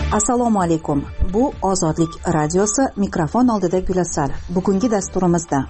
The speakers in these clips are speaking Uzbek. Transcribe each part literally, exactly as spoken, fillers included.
Assalomu alaykum. Bu Ozodlik radiosi, mikrofon oldida Gulasal. Bugungi dasturimizda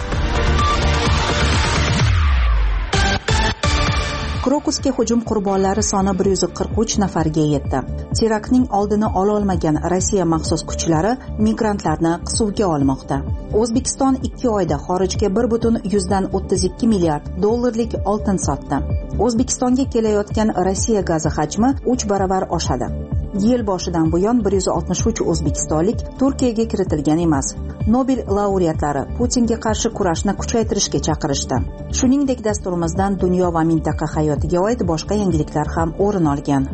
Krokusga hujum qurbonlari soni bir yuz qirq uch nafarga yetdi. Teraktning oldini ola olmagan Rossiya maxsus kuchlari migrantlarni qisuvga olmoqda. O'zbekiston ikki oyda xorijga bir butun yuzdan o'ttiz ikki milliard dollarlik oltin sotdi. O'zbekistonga kelayotgan Rossiya gazi hajmi uch baravar oshadi. Yil boshidan buyon bir yuz oltmish uch o'zbekistonlik Turkiyaga kiritilgan emas. Nobel laureatlari Putinga qarshi kurashni kuchaytirishga chaqirishdi. Shuningdek, dasturimizdan dunyo va mintaqa hayotiga oid boshqa yangiliklar ham o'rin olgan.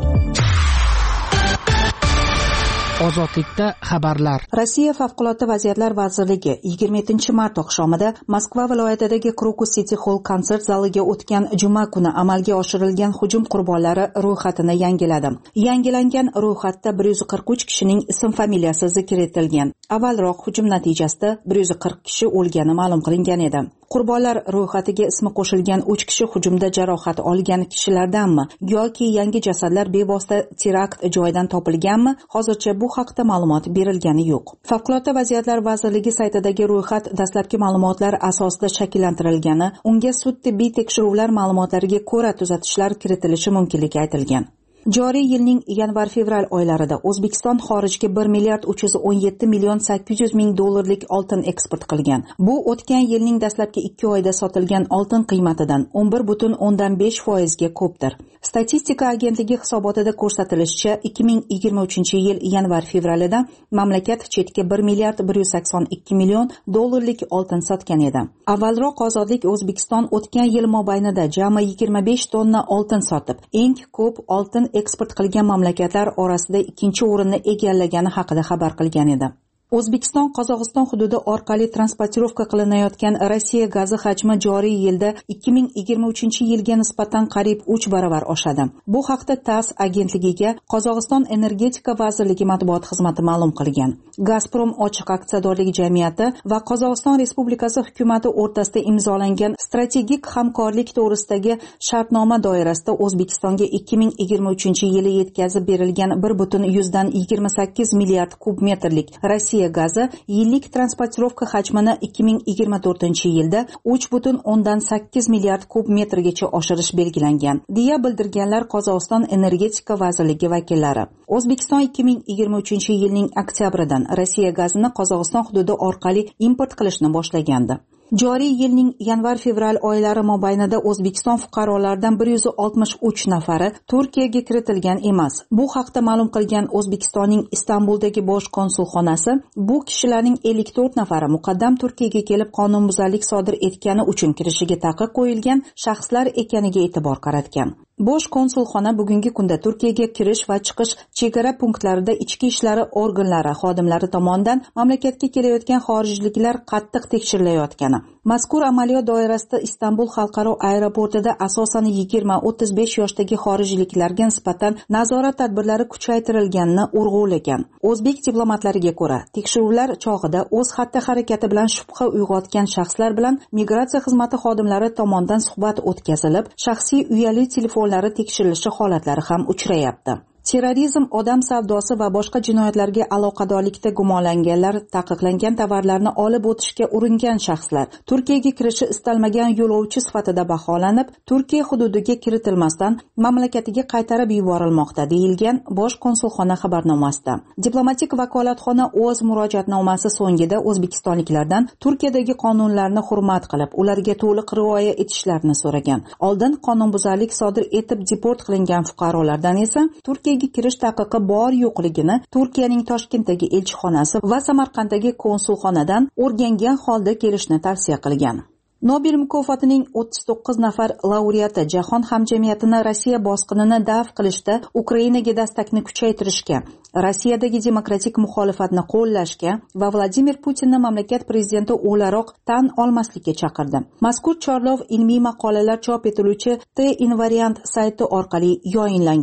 Ozodlikda xabarlar. Rossiya Favqulodda vaziyatlar vazirligi yigirma yettinchi mart oqshomida Moskva viloyatidagi Krokus City Hall konsert zaliga o'tgan juma kuni amalga oshirilgan hujum qurbonlari ro'yxatini yangiladi. Yangilangan ro'yxatda bir yuz qirq uch kishining ism familiyasi zikr etilgan. Avvalroq hujum natijasida bir yuz qirq kishi o'lgani ma'lum qilingan edi. Qurbonlar ro'yxatiga ismi qo'shilgan uch kishi hujumda jarohat olgan kishilardanmi yoki yangi jasadlar bevosita terakt joyidan topilganmi? Hozircha bu haqda ma'lumot berilgani yo'q. Favqulodda vaziyatlar vazirligi saytidagi ro'yxat dastlabki ma'lumotlar asosida shakllantirilgani, unga sud tibbiy tekshiruvlar ma'lumotlariga ko'ra tuzatishlar kiritilishi mumkinligi aytilgan. Joriy yilning yanvar-fevral oylarida O'zbekiston xorijga bir milliard uch yuz o'n yetti million sakkiz yuz ming dollarlik oltin eksport qilgan. Bu o'tgan yilning dastlabki ikki oyda sotilgan oltin qiymatidan o'n bir butun o'ndan besh foizga ko'pdir. Statistika agentligi hisobotida ko'rsatilishicha, ikki ming yigirma uchinchi yil yanvar-fevralida mamlakat chetga bir milliard bir yuz sakson ikki million dollarlik oltin sotgan edi. Avvalroq Ozodlik O'zbekiston o'tgan yil mobaynida jami yigirma besh tonna oltin sotib, eng ko'p oltin eksport qilgan mamlakatlar orasida ikkinchi o'rinni egallagani haqida xabar qilgan edi. O'zbekiston Qozog'iston hududi orqali transportirovka qilinayotgan Rossiya gazi hajmi joriy yilda ikki ming yigirma uchinchi yilga nisbatan qariyb uch baravar oshadi. Bu haqda TASS agentligiga Qozog'iston energetika vazirligi matbuot xizmati ma'lum qilgan. Gazprom ochiq aksiyadorlik jamiyati va Qozog'iston Respublikasi hukumati o'rtasida imzolangan strategik hamkorlik to'g'risidagi shartnoma doirasida O'zbekistonga ikki ming yigirma uchinchi yili yetkazib berilgan bir butun yuzdan yigirma sakkiz milliard kub metrlik Rossiya gazi yillik transportirovka hajmini ikki ming yigirma to'rtinchi yilda uch butun o'ndan sakkiz milliard kub metrgacha oshirish belgilangan, deya bildirganlar Qozog'iston energetika vazirligi vakillari. O'zbekiston ikki ming yigirma uchinchi yilning oktyabridan Rossiya gazini Qozog'iston hududi orqali import qilishni boshlagandi. Joriy yilning yanvar-fevral oylari mobaynida O'zbekiston fuqarolaridan bir yuz oltmish uch nafari Turkiyaga kiritilgan emas. Bu haqda ma'lum qilgan O'zbekistonning Istanbuldagi bosh konsulxonasi, bu kishilarning ellik to'rt nafari muqaddam Turkiyaga kelib qonunbuzarlik sodir etgani uchun kirishiga taqiq qo'yilgan shaxslar ekaniga e'tibor qaratgan. Bosh konsulxona bugungi kunda Turkiyaga kirish va chiqish chegara punktlarida ichki ishlari organlari xodimlari tomonidan mamlakatga kelayotgan xorijliklar qattiq tekshirilayotgani, mazkur amaliyot doirasida Istanbul xalqaro aeroportida asosan yigirma o'ttiz besh yoshdagi xorijliklarga nisbatan nazorat tadbirlari kuchaytirilganini urg'ulagan. O'zbek diplomatlariga ko'ra, tekshiruvlar chog'ida o'z xatti-harakati bilan shubha uyg'otgan shaxslar bilan migratsiya xizmati xodimlari tomonidan suhbat o'tkazilib, shaxsiy uyali telefon tekshirilishi holatlari ham uchrayapti. Terrorizm, odam savdosi va boshqa jinoyatlarga aloqadorlikda gumonlanganlar, taqiqlangan tovarlarni olib o'tishga uringan shaxslar Turkiyaga kirishi istalmagan yo'lovchi sifatida baholanib, Turkiya hududiga kiritilmasdan mamlakatiga qaytarib yuborilmoqda, deyilgan bosh konsulxona xabarnomasida. Diplomatik vakolatxona o'z murojaatnomasi so'ngida o'zbekistonliklardan Turkiyadagi qonunlarni hurmat qilib, ularga to'liq rioya etishlarini so'ragan. Oldin qonunbuzarlik sodir etib deport qilingan fuqarolardan esa Turkiya kirish taqiqi bor yo'qligini Turkiyaning Toshkentdagi elchixonasi va Samarqanddagi konsulxonadan o'rgangan holda kelishni tavsiya qilgan. Nobel mukofotining o'ttiz to'qqiz nafar laureati jahon hamjamiyatini Rossiya bosqinini daf qilishda Ukrainaga dastakni kuchaytirishga, Rossiyadagi demokratik muxolifatni qo'llashga va Vladimir Putinni mamlakat prezidenti o'laroq tan olmaslikka chaqirdi. Mazkur chorlov ilmiy maqolalar chop etiluvchi T-Invariant sayti orqali yayinlangan.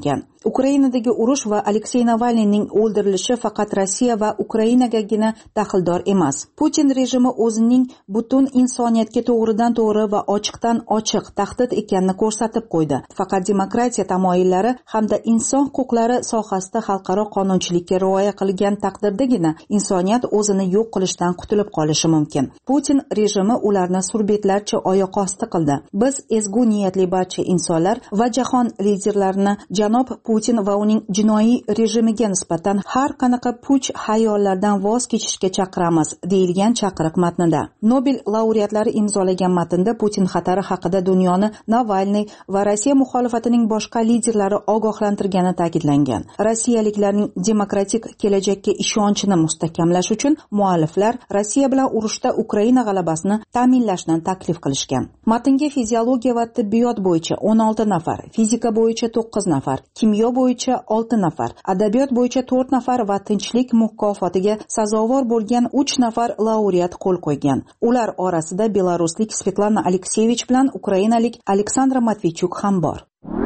Ukrainadagi urush va Aleksey Navalniyning o'ldirilishi faqat Rossiya va Ukrainagagina daxldor emas. Putin rejimi o'zining butun insoniyatga to'g'ridan to'g'ri va ochiqdan ochiq tahdid ekanini ko'rsatib qo'ydi. Faqat demokratiya tamoyillari hamda inson huquqlari sohasida xalqaro qonunchilikka rioya qilgan taqdirdagina insoniyat o'zini yo'q qilishdan qutulib qolishi mumkin. Putin rejimi ularni surbetlarcha oyoq osti qildi. Biz ezgu niyatli barcha insonlar va jahon liderlarini janob Putin va uning jinoiy rejimiga nisbatan har qanaqa puch hayollardan voz kechishga chaqiramiz, deyilgan chaqiriq matnida. Nobel laureatlari imzolagan matnda Putin xatari haqida dunyoni Navalniy va Rossiya muxolifatining boshqa liderlari ogohlantirgani ta'kidlangan. Rossiyaliklarning demokratik kelajakka ishonchini mustahkamlash uchun mualliflar Rossiya bilan urushda Ukraina g'alabasini ta'minlashni taklif qilishgan. Matnga fiziologiya va tibbiyot bo'yicha o'n olti nafar, fizika bo'yicha to'qqiz nafar, kimyo bo'yicha olti nafar, adabiyot bo'yicha to'rt nafar va tinchlik mukofotiga sazovor bo'lgan uch nafar laureat qo'l qo'ygan. Ular orasida belaruslik Svetlana Alekseyevich bilan ukrainalik Aleksandra Matvichuk ham bor.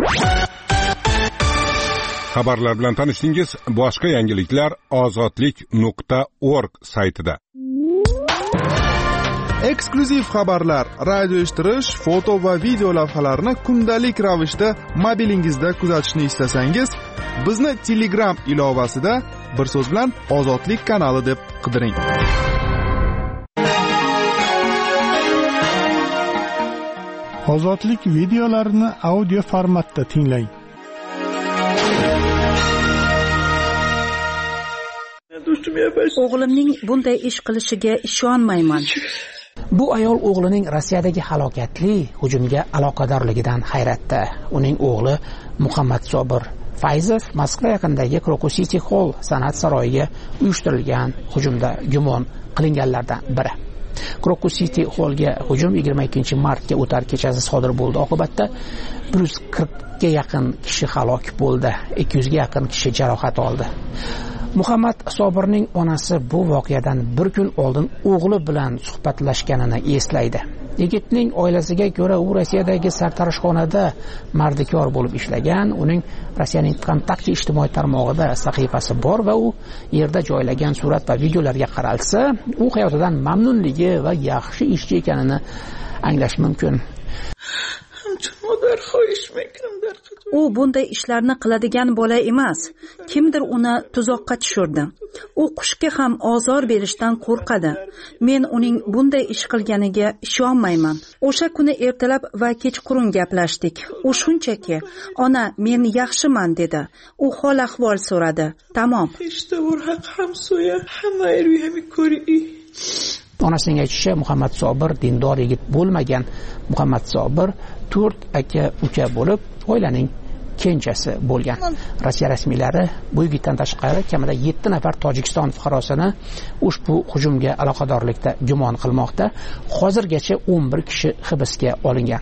Xabarlar bilan tanishdingiz. Boshqa yangiliklar ozodlik nuqta org saytida. Eksklyuziv xabarlar, radio eshittirish, foto va video lavhalarni kundalik ravishda mobilingizda kuzatishni istasangiz, bizni Telegram ilovasida bir so'z bilan Ozodlik kanali deb qidiring. Ozodlik videolarini audio formatda tinglang. O'g'limning bunday ish qilishiga ishonmayman. Bu ayol o'g'lining Rossiyadagi halokatli hujumga aloqadorligidan hayratda. Uning o'g'li Muhammad Sobir Fayzov Moskva yaqinidagi Krokus City Hall san'at saroyiga uyushtirilgan hujumda gumon qilinganlardan biri. Krokus City Hallga hujum yigirma ikkinchi martga o'tar kechasi sodir bo'ldi. Oqibatda bir yuz qirqga yaqin kishi halok bo'ldi, ikki yuzga yaqin kishi jarohat oldi. Muhammad Sobirning onasi bu voqeadan bir kun oldin o'g'li bilan suhbatlashganini eslaydi. Yigitning oilasiga ko'ra, u Rossiyadagi sartaroshxonada mardikor bo'lib ishlagan. Uning Rossiyaning kontaktchi ijtimoiy tarmog'ida sahifasi bor va u yerda joylagan surat va videolarga qaralsa, u hayotidan mamnunligi va yaxshi ishchi ekanini anglash mumkin. U bunday ishlarni qiladigan bola emas. Kimdir uni tuzoqqa tushirdi. U qushga ham ozor berishdan qo'rqadi. Men uning bunday ish qilganiga ishonmayman. O'sha kuni ertalab va kechqurun gaplashdik. U shunchaki, "Ona, men yaxshiman" dedi. U hol ahvol so'radi. Tamom. Onasining aytishicha, Muhammad Sobir dindor yigit bo'lmagan. Muhammad Sobir to'rt aka uka bo'lib, oilaning kenjasi bo'lgan. Rossiya rasmiylari bu yigitdan tashqari kamida yetti nafar Tojikiston fuqarosini ushbu hujumga aloqadorlikda gumon qilmoqda. Hozirgacha o'n bir kishi hibsga olingan.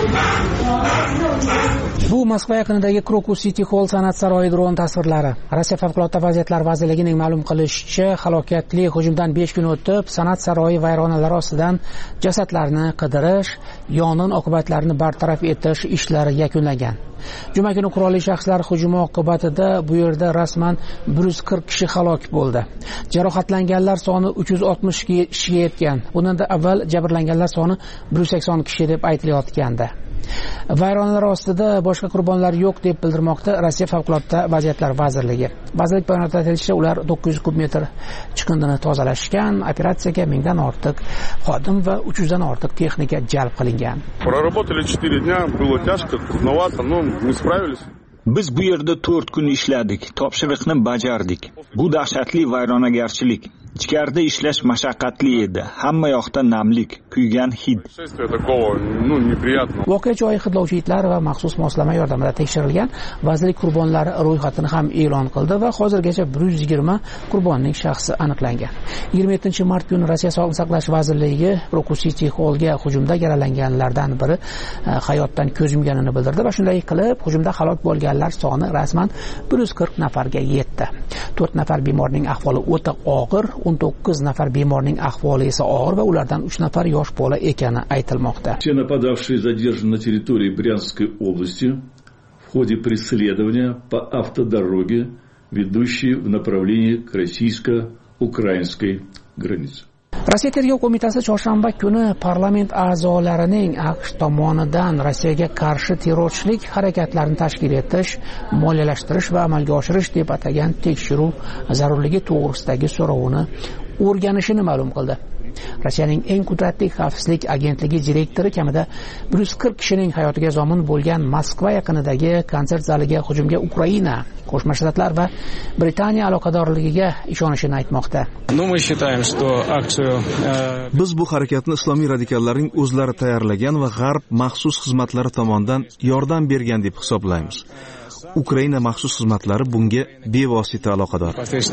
Bu Moskva yaqinidagi Krokus City Hall san'at saroyi dron tasvirlari. Rossiya favqulodda vaziyatlar vazirligining ma'lum qilishicha, halokatli hujumdan besh kun o'tib, san'at saroyi vayronalari ostidan jasadlarni qidirish, yong'in oqibatlarini bartaraf etish ishlari yakunlangan. Juma kuni qurolli shaxslar hujumi oqibatida bu yerda rasman bir yuz qirq kishi halok bo'ldi. Jarohatlanganlar soni uch yuz oltmish kishiga yetgan. Bundan avval jabrlanganlar soni bir yuz sakson kishi deb aytilayotgandi. Vayronalar ostida boshqa qurbonlar yo'q deb bildirmoqda Rossiya favqulodda vaziyatlar vazirligi. Vazirlik bayonotida aytilishicha, ular to'qqiz yuz kub metr chiqindini tozalashgan. Operatsiyaga mingdan ortiq xodim va uch yuzdan ortiq texnika jalb qilingan. Проработали четыре дня, было тяжко, трудновато, но мы справились. Biz bu yerda to'rt kun ishladik, topshiriqni bajardik. Bu dahshatli vayronagarchilik. Ichkarida ishlash mashaqqatli edi. Hamma yoqda namlik, kuygan hid. Voqea joyi hidlovchi itlar va maxsus moslama yordamida tekshirilgan. Vazirlik qurbonlari ro'yxatini ham e'lon qildi va hozirgacha bir yuz yigirma qurbonning shaxsi aniqlangan. yigirma yettinchi mart kuni Rossiya Sog'liqni saqlash vazirligi Krokus City Hallga hujumda yaralanganlardan biri hayotdan ko'z yumganini bildirdi va shunday qilib hujumda halok bo'lganlar soni rasman bir yuz qirq nafarga yetdi. to'rt nafar bemorning ahvoli o'ta og'ir, o'n to'qqiz nafar bemorning ahvoli esa og'ir va ulardan uch nafar yosh bola ekani aytilmoqda. Все нападавшие задержаны на территории Брянской области в в ходе преследования по автодороге, ведущей в направлении к российско-украинской границе. Rossiya tergov qo'mitasi chorshanba kuni parlament a'zolarining AQSh tomonidan Rossiyaga qarshi terrorchilik harakatlarini tashkil etish, moliyalashtirish va amalga oshirish deb atagan tekshiruv zarurligi to'g'risidagi so'rovini o'rganishini ma'lum qildi. Rossiyaning eng qudratli xavfsizlik agentligi direktori kamida bir yuz qirq kishining hayotiga zomin bo'lgan Moskva yaqinidagi konsert zaliga hujumga Ukraina, Qo'shma Shtatlar va Britaniya aloqadorligiga ishonishini aytmoqda. Biz bu harakatni islomiy radikallarning o'zlari tayyorlagan va G'arb maxsus xizmatlari tomonidan yordam bergan deb hisoblaymiz. Ukraina maxsus xizmatlari bunga bevosita aloqador.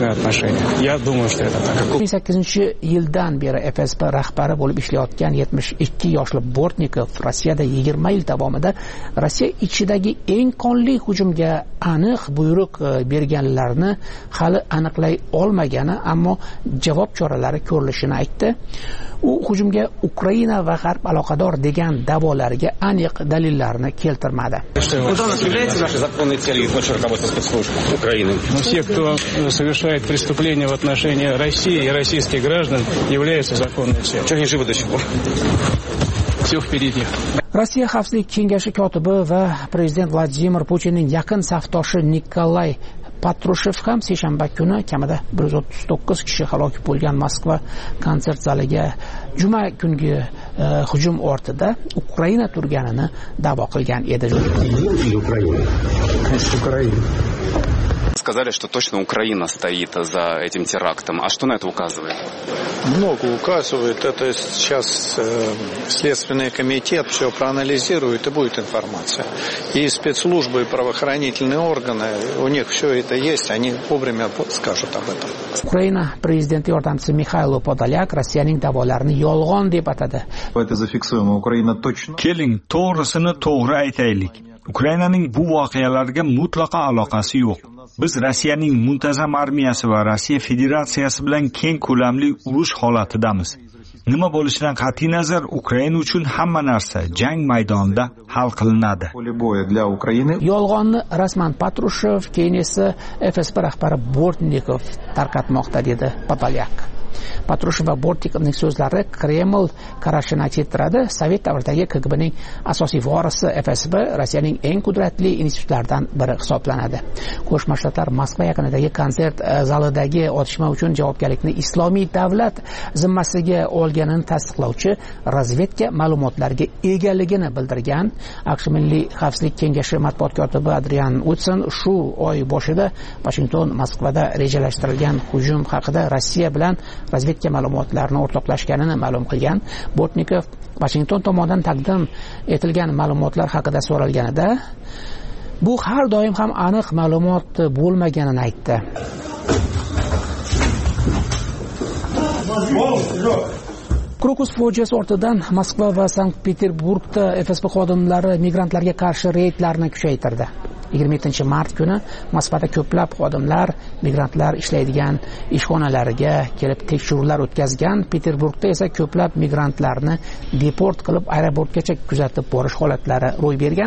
ikki ming sakkizinchi yildan beri F S B rahbari bo'lib ishlayotgan yetmish ikki yoshli Bortnikov Rossiyada yigirma yil davomida Rossiya ichidagi eng qonli hujumga aniq buyruq berganlarni hali aniqlay olmagani, ammo javob choralari ko'rilishini aytdi. U hujumga Ukraina va G'arb aloqador degan da'volariga aniq dalillarni keltirmadi. Но все, кто совершает преступления в отношении России и российских граждан, являются законной целью. Что они живы до сих пор? Все впереди. Rossiya Xavfsizlik kengashi kotibi va prezident Vladimir Putinning yaqin safdoshi Nikolay Patrushev ham seshanba kuni kamida bir yuz o'ttiz to'qqiz kishi halok bo'lgan Moskva konsert zaliga juma kungi uh, hujum ortida Ukraina turganini da'vo qilgan edi. Сказали, что точно Украина стоит за этим терактом. А что на это указывает? Много указывает. Это сейчас э, Следственный комитет все проанализирует, и будет информация. И спецслужбы, и правоохранительные органы, у них все это есть, они вовремя скажут об этом. Ukraina prezidenti yordamchisi Mixailo Podolyak Rossiyaning da'volarini yolg'on deb atadi. Это зафиксируемо. Украина точно. Keling, to'g'risini to'g'ri aytaylik. Ukrainaning bu voqealarga mutlaqo aloqasi yo'q. Biz Rossiyaning muntazam armiyasi va Rossiya Federatsiyasi bilan keng ko'lamli urush holatidamiz. Nima bo'lishidan qat'iy nazar, Ukraina uchun hamma narsa jang maydonida hal qilinadi. Yolg'onni rasman Patrushev, keyin esa F S B rahbari Bortnikov tarqatmoqda dedi Podolyak. Patrushev va Bortnikovning so'zlari Kreml qarashini aks ettiradi. Sovet davridagi K G Bning asosiy vorisi F S B Rossiyaning eng qudratli institutlaridan biri hisoblanadi. Qo'shma Shtatlar Moskva yaqinidagi konsert zalidagi otishma uchun javobgarlikni Islomiy davlat zimmasiga olganini tasdiqlovchi razvedka ma'lumotlariga egaligini bildirgan. AQSh Milliy xavfsizlik kengashi matbuot kotibi Adrian Woodson shu oy boshida Washington Moskvada rejalashtirilgan hujum haqida Rossiya bilan razvedka ma'lumotlarini o'rtoqlashganini ma'lum qilgan. Bortnikov Washington tomonidan taqdim etilgan ma'lumotlar haqida so'ralganida bu har doim ham aniq ma'lumot bo'lmaganini aytdi. Krokus fojiasi ortidan Moskva va Sankt-Peterburgda F S B xodimlari migrantlarga qarshi reydlarni kuchaytirdi. yigirma yettinchi mart kuni Moskvada ko'plab xodimlar migrantlar ishlaydigan ishxonalariga kelib tekshiruvlar o'tkazgan. Peterburgda esa ko'plab migrantlarni deport qilib aeroportgacha kuzatib borish holatlari ro'y bergan.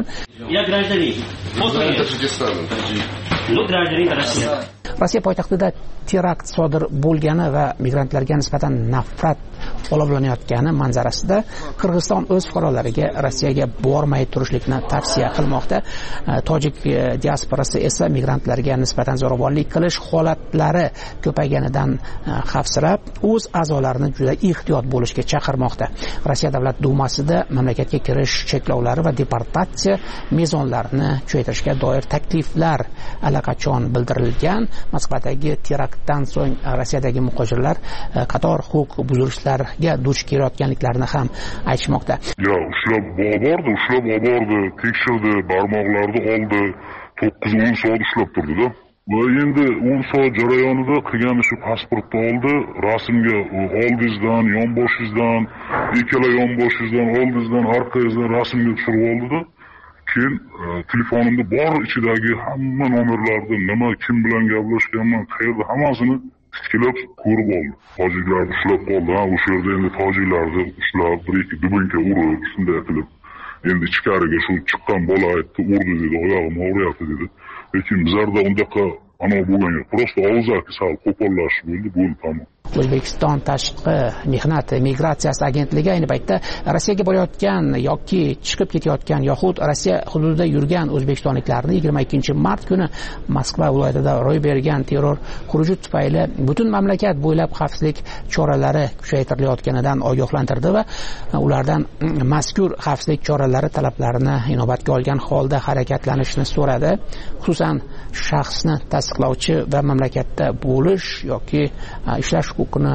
Rossiya poytaxtida terakt sodir bo'lgani va migrantlarga nisbatan nafrat olovlanayotgani manzarasida Qirg'iziston o'z fuqarolariga Rossiyaga bormay turishlikni tavsiya qilmoqda. Tojik diasporasi esa migrantlarga nisbatan zo'ravonlik qilish holatlari ko'payganidan xavfsirab, o'z a'zolarini juda ehtiyot bo'lishga chaqirmoqda. Rossiya Davlat dumasida mamlakatga kirish cheklovlari va deportatsiya mezonlarini kuchaytirishga doir takliflar allaqachon bildirilgan. Moskvadagi teraktdan so'ng Rossiyadagi muhojirlar qator huquq buzilishlarga duch kelayotganliklarini ham aytishmoqda. Ya ushlab bordi, ushlab bordi, tekshirdi, barmoqlarni oldi, to'qqiz o'n soat ushlab turdi-da. Va endi o'n soat jarayonida qilgan shu pasportni oldi, rasmga oldingizdan, yonboshingizdan, ikkala yonboshingizdan, oldingizdan, orqangizdan rasmga tushirib oldi-da. Keyin telefonimda bor ichidagi hamma nomerlarni, nima, kim bilan gaplashganman, qayerda hammasini titkilab ko'rib oldi. Tojiklarni ushlab qoldi. Ha, o'sha yerda endi tojiklarni ushlab, bir ikki dubinka urib, shunday qilib endi ichkariga shu chiqqan bola aytdi, urdi dedi, oyog'im og'riyapti dedi. Lekin bizlarda undaqa ana bo'lgan yo'q. Prosta og'zaki sal qo'pollash bo'ldi, bo'ldi tamom. O'zbekiston tashqi mehnat migratsiyasi agentligi ayni paytda Rossiyaga borayotgan yoki chiqib ketayotgan yoxud Rossiya hududida yurgan o'zbekistonliklarni yigirma ikkinchi mart kuni Moskva viloyatida ro'y bergan terror xuruji tufayli butun mamlakat bo'ylab xavfsizlik choralari kuchaytirilayotganidan ogohlantirdi va ulardan mazkur xavfsizlik choralari talablarini inobatga olgan holda harakatlanishni so'radi. Xususan shaxsni tasdiqlovchi va mamlakatda bo'lish yoki ishlash huquqini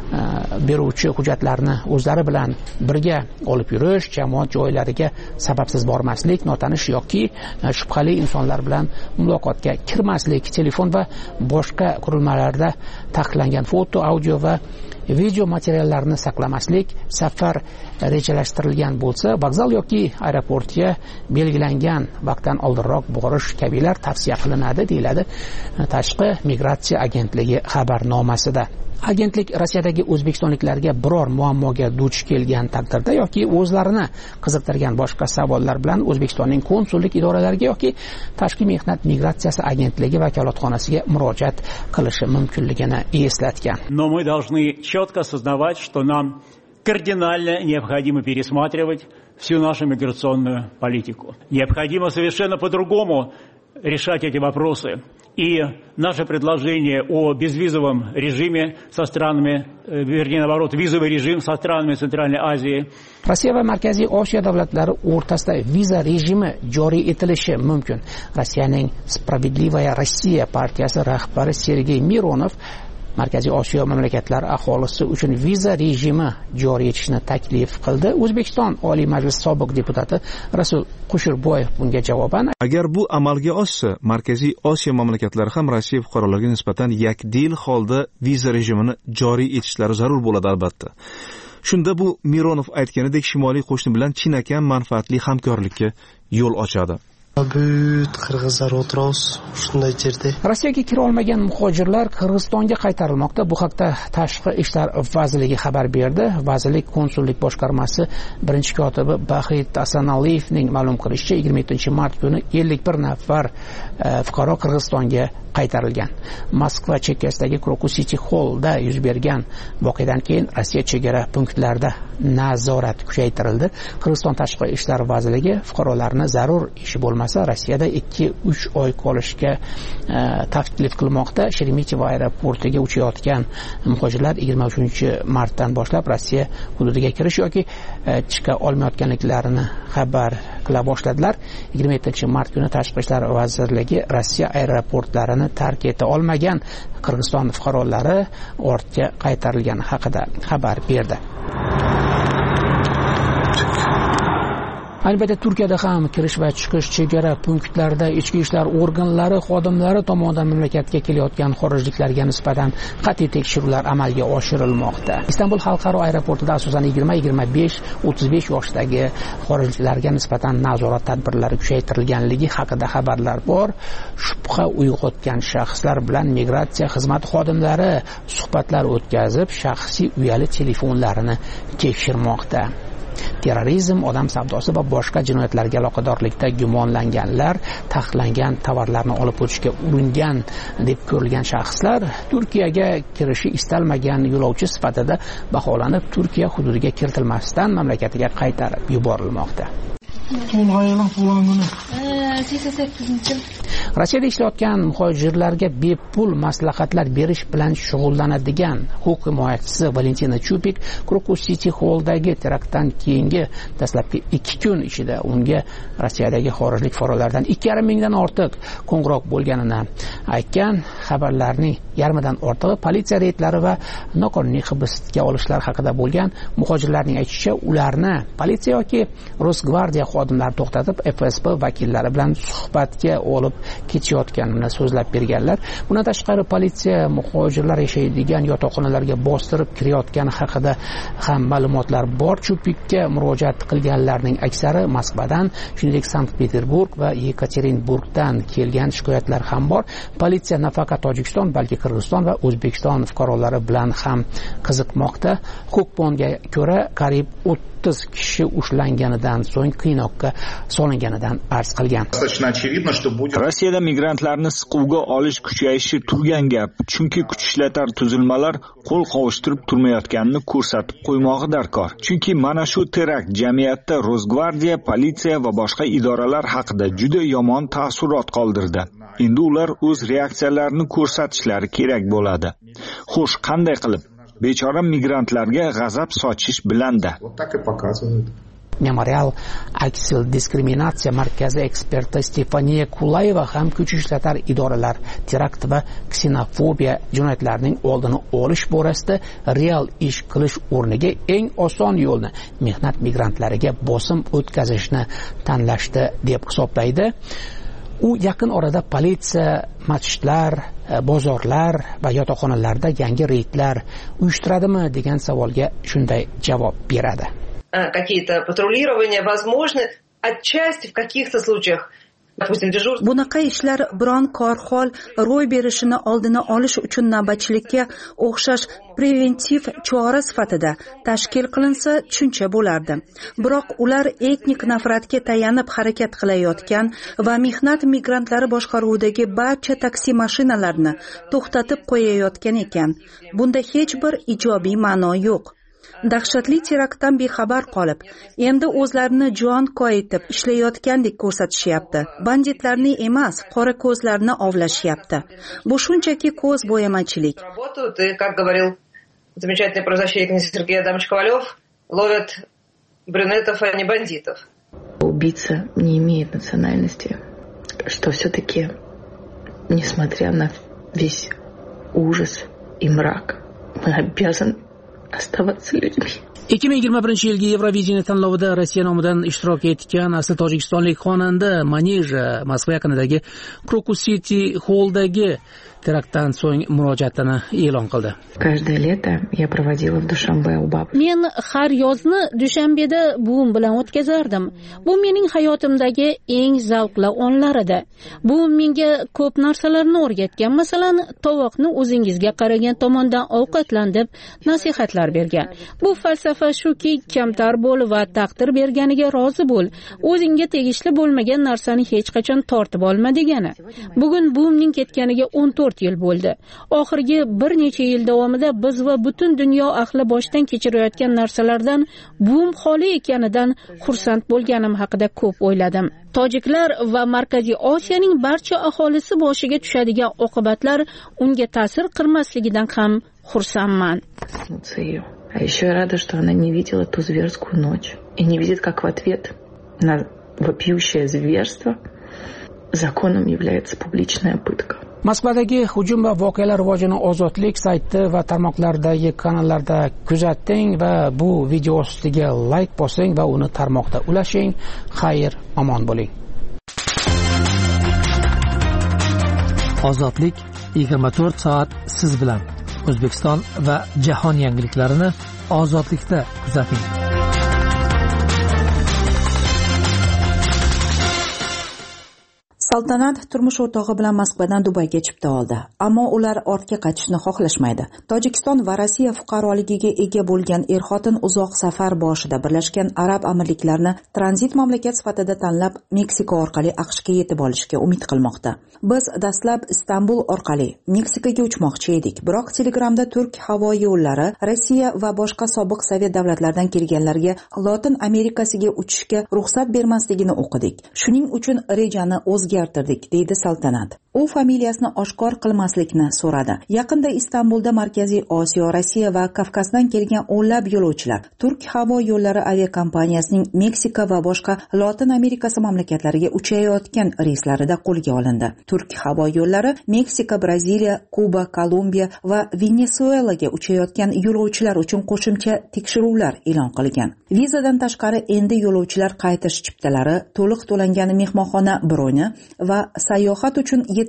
beruvchi hujjatlarni o'zlari bilan birga olib yurish, jamoat joylariga sababsiz bormaslik, notanish yoki shubhali insonlar bilan muloqotga kirmaslik, telefon va boshqa qurilmalarda taqiqlangan foto, audio va video materiallarni saqlamaslik, safar rejalashtirilgan bo'lsa, vokzal yoki aeroportga belgilangan vaqtdan oldinroq borish kabilar tavsiya qilinadi, deyiladi Tashqi migratsiya agentligi xabarnomasida. Agentlik Rossiyadagi o'zbekistonliklarga biror muammoga duch kelgan taqdirda yoki o'zlarini qiziqtirgan boshqa savollar bilan O'zbekistonning konsullik idoralariga yoki Tashqi mehnat migratsiyasi agentligi vakolatxonasiga murojaat qilishi mumkinligini eslatgan. Но мы должны четко осознавать, что нам кардинально необходимо пересматривать всю нашу миграционную политику. Необходимо совершенно по-другому решать эти вопросы. И наше предложение о безвизовом режиме со странами, вернее, наоборот, визовый режим со странами Центральной Азии. Rossiya va Markaziy Osiyo davlatlari o'rtasida viza rejimi joriy etilishi mumkin. Rossiyaning Spravedlivaya Rossiya partiyasi rahbari Sergey Mironov Markaziy Osiyo mamlakatlari aholisi uchun viza rejimi joriy etishni taklif qildi. O'zbekiston Oliy Majlisi sobiq deputati Rasul Qushurboyev bunga javoban: Agar bu amalga oshsa, Markaziy Osiyo mamlakatlari ham Rossiya fuqarolariga nisbatan yakdil holda viza rejimini joriy etishlari zarur bo'ladi albatta. Shunda bu Mironov aytganidek Shimoliy qo'shni bilan chinakam manfaatli hamkorlikka yo'l ochadi. Qirg'izlar o'tiroz shunday yerda. Rossiyaga kira olmagan muhojirlar Qirg'izistonga qaytarilmoqda. Bu haqda Tashqi ishlar vazirligi xabar berdi. Vazirlik konsullik boshqarmasi birinchi kotibi Baxit Asanaliyevning ma'lum qilishicha, yigirma yettinchi mart kuni ellik bir nafar fuqaro Qirg'izistonga qaytarilgan. Moskva chekkasidagi Krokus City Hallda yuz bergan voqeadan keyin Rossiya chegara punktlarida nazorat kuchaytirildi. Qirg'iziston Tashqi ishlar vazirligi fuqarolarni zarur ishi bo'lmasa Rossiyada ikki uch oy qolishga taklif qilmoqda. Sheremetyevo aeroportiga uchayotgan muhojirlar yigirma uchinchi martdan boshlab Rossiya hududiga kirish yoki chiqa olmayotganliklarini xabar qila boshladilar. yigirma yettinchi mart kuni Tashqi ishlar vazirligi Rossiya aeroportlarini tark eta olmagan Qirg'iziston fuqarolari ortga qaytarilgani haqida xabar berdi. Albatta Turkiyada ham kirish va chiqish chegara punktlarida ichki ishlar organlari xodimlari tomonidan mamlakatga kelayotgan xorijliklarga nisbatan qat'iy tekshiruvlar amalga oshirilmoqda. Istanbul xalqaro aeroportida asosan yigirma yigirma besh o'ttiz besh yoshdagi xorijliklarga nisbatan nazorat tadbirlari kuchaytirilganligi haqida xabarlar bor. Shubha uyg'otgan shaxslar bilan migratsiya xizmati xodimlari suhbatlar o'tkazib, shaxsiy uyali telefonlarini tekshirmoqda. Terrorizm, odam savdosi va boshqa jinoyatlarga aloqadorlikda gumonlanganlar, taqiqlangan tovarlarni olib o'tishga uringan deb ko'rilgan shaxslar Turkiyaga kirishi istalmagan yo'lovchi sifatida baholanib, Turkiya hududiga kiritilmasdan mamlakatiga qaytarib yuborilmoqda. Rossiyada ishlayotgan muhojirlarga bepul maslahatlar berish bilan shug'ullanadigan huquq himoyachisi Valentina Chupik Krokus City Halldagi teraktdan keyingi dastlabki ikki kun ichida unga Rossiyadagi xorijlik fuqarolardan ikki yarim mingdan ortiq qo'ng'iroq bo'lganini aytgan. Xabarlarning yarmidan ortig'i politsiya reydlari va noqonuniy hibsga olishlar haqida bo'lgan. Muhojirlarning aytishicha, ularni politsiya yoki Rosgvardiya xodimlari to'xtatib, F S B vakillari bilan suhbatga olib ketayotganini so'zlab berganlar. Bundan tashqari politsiya muhojirlar yashaydigan yotoqxonalarga bostirib kirayotgani haqida ham ma'lumotlar bor. Chupikka murojaat qilganlarning aksari Moskvadan, shuningdek Sankt-Peterburg va Yekaterinburgdan kelgan shikoyatlar ham bor. Politsiya nafaqat tojikiston balki qirg'iziston va o'zbekiston fuqarolari bilan ham qiziqmoqda. Huquqbonga ko'ra qariyb o'ttiz kishi ushlanganidan so'ng qiynoqqa solinganidan arz qilgan. Rossiyada migrantlarni siquvga olish kuchayishi turgan gap, chunki kuch ishlatar tuzilmalar qo'l qovushtirib turmayotganini ko'rsatib qo'ymog'i darkor. Chunki mana shu terakt jamiyatda Rosgvardiya, politsiya va boshqa idoralar haqida juda yomon taassurot qoldirdi. Endi ular o'z reaksiyalarini ko'rsatishlari kerak bo'ladi. Xo'sh, qanday qilib? Bechora migrantlarga g'azab sochish bilanda. Memorial aksil diskriminatsiya markazi eksperti Stefaniya Kulayeva ham kuch ishlatar idoralar terakt va ksenofobiya jinoyatlarining oldini olish borasida real ish qilish o'rniga eng oson yo'lni mehnat migrantlariga bosim o'tkazishni tanlashdi deb hisoblaydi. U yaqin orada politsiya, masjidlar, bozorlar va yotoqxonalarda yangi reydlar uyushtiradimi degan savolga shunday javob beradi. Какие-то патрулирования возможны отчасти в каких-то случаях. Bunaqa ishlar biron korxol ro'y berishini oldini olish uchun navbatchilikka o'xshash preventiv chora sifatida tashkil qilinsa tushuncha bo'lardi. Biroq ular etnik nafratga tayanib harakat qilayotgan va mehnat migrantlari boshqaruvidagi barcha taksi mashinalarini to'xtatib qo'yayotgan ekan. Bunda hech bir ijobiy ma'no yo'q. Dahshatli teraktdan bexabar qolib, endi o'zlarini jon koyitib ishlayotgandek ko'rsatishyapti. Banditlarni emas, qora ko'zlarni ovlashyapti. Bu shunchaki ko'z bo'yamachilik. И, как говорил замечательный правозащитник Сергей Адамович Ковалев, ловят брюнетов, а не бандитов. Убийца не имеет национальности, что все-таки, несмотря на весь ужас и мрак, мы обязаны оставаться людьми. ikki ming yigirma birinchi yilgi Eurovision tanlovida Rossiya nomidan ishtirok etgan asli tojikistonlik xonanda Manija Moskva yaqinidagi Krokus City Hall'dagi teraktdan so'ng murojaatini e'lon qildi. Каждое лето я проводила в Душанбе у бабушки. Men har yozni Dushanbeda buvim bilan o'tkazardim. Bu mening hayotimdagi eng zavqli onlar edi. Buvim menga ko'p narsalarni o'rgatgan. Masalan, tovoqni o'zingizga qaragan tomondan ovqatlan deb nasihatlar bergan. Bu falsafa shuki, kamtar bo'l va taqdir berganiga rozi bo'l. O'zingga tegishli bo'lmagan narsani hech qachon tortib olma degani. Bugun buvimning ketganiga o'n to'rt yil bo'ldi. Oxirgi bir necha yil davomida biz va butun dunyo ahli boshdan kechirayotgan narsalardan buvim xoli ekanidan xursand bo'lganim haqida ko'p o'yladim. Tojiklar va Markaziy Osiyoning barcha aholisi boshiga tushadigan oqibatlar unga ta'sir qilmasligidan ham xursandman. А еще я рада, что она не видела ту зверскую ночь и не видит, как в ответ на вопиющее зверство законом является публичная пытка. Moskvadagi hujum va voqealar rivojini Ozodlik sayti va tarmoqlardagi kanallarda kuzating va bu video ostiga like bosing va uni tarmoqda ulashing. Xayr, omon bo'ling. Ozodlik yigirma to'rt soat siz bilan. O'zbekiston va jahon yangiliklarini Ozodlikda kuzating. Saltanat turmush o'rtog'i bilan Moskvadan Dubayga chipta oldi, ammo ular ortga qaytishni xohlashmaydi. Tojikiston va Rossiya fuqaroligiga ega bo'lgan er-xotin uzoq safar boshida Birlashgan Arab Amirliklarini tranzit mamlakat sifatida tanlab, Meksika orqali AQShga yetib olishga umid qilmoqda. Biz dastlab Istanbul orqali Meksikaga uchmoqchi edik, biroq Telegramda Turk havo yo'llari Rossiya va boshqa sobiq Sovet davlatlaridan kelganlarga Lotin Amerikasiga uchishga ruxsat bermasligini o'qidik. Shuning uchun rejani o'zgartirdik, deydi Saltanat. U familiyasini oshkor qilmaslikni so'radi. Yaqinda Istanbulda Markaziy Osiyo, Rossiya va Kavkazdan kelgan o'nlab yo'lovchilar Turk havo yo'llari aviakompaniyasining Meksika va boshqa Lotin Amerikasi mamlakatlariga uchayotgan reyslarida qo'lga olindi. Turk havo yo'llari Meksika, Braziliya, Kuba, Kolumbiya va Venesuelaga uchayotgan yo'lovchilar uchun qo'shimcha tekshiruvlar e'lon qilgan. Vizadan tashqari endi yo'lovchilar qaytish chiptalari, to'liq to'langan mehmonxona broni va sayohat uchun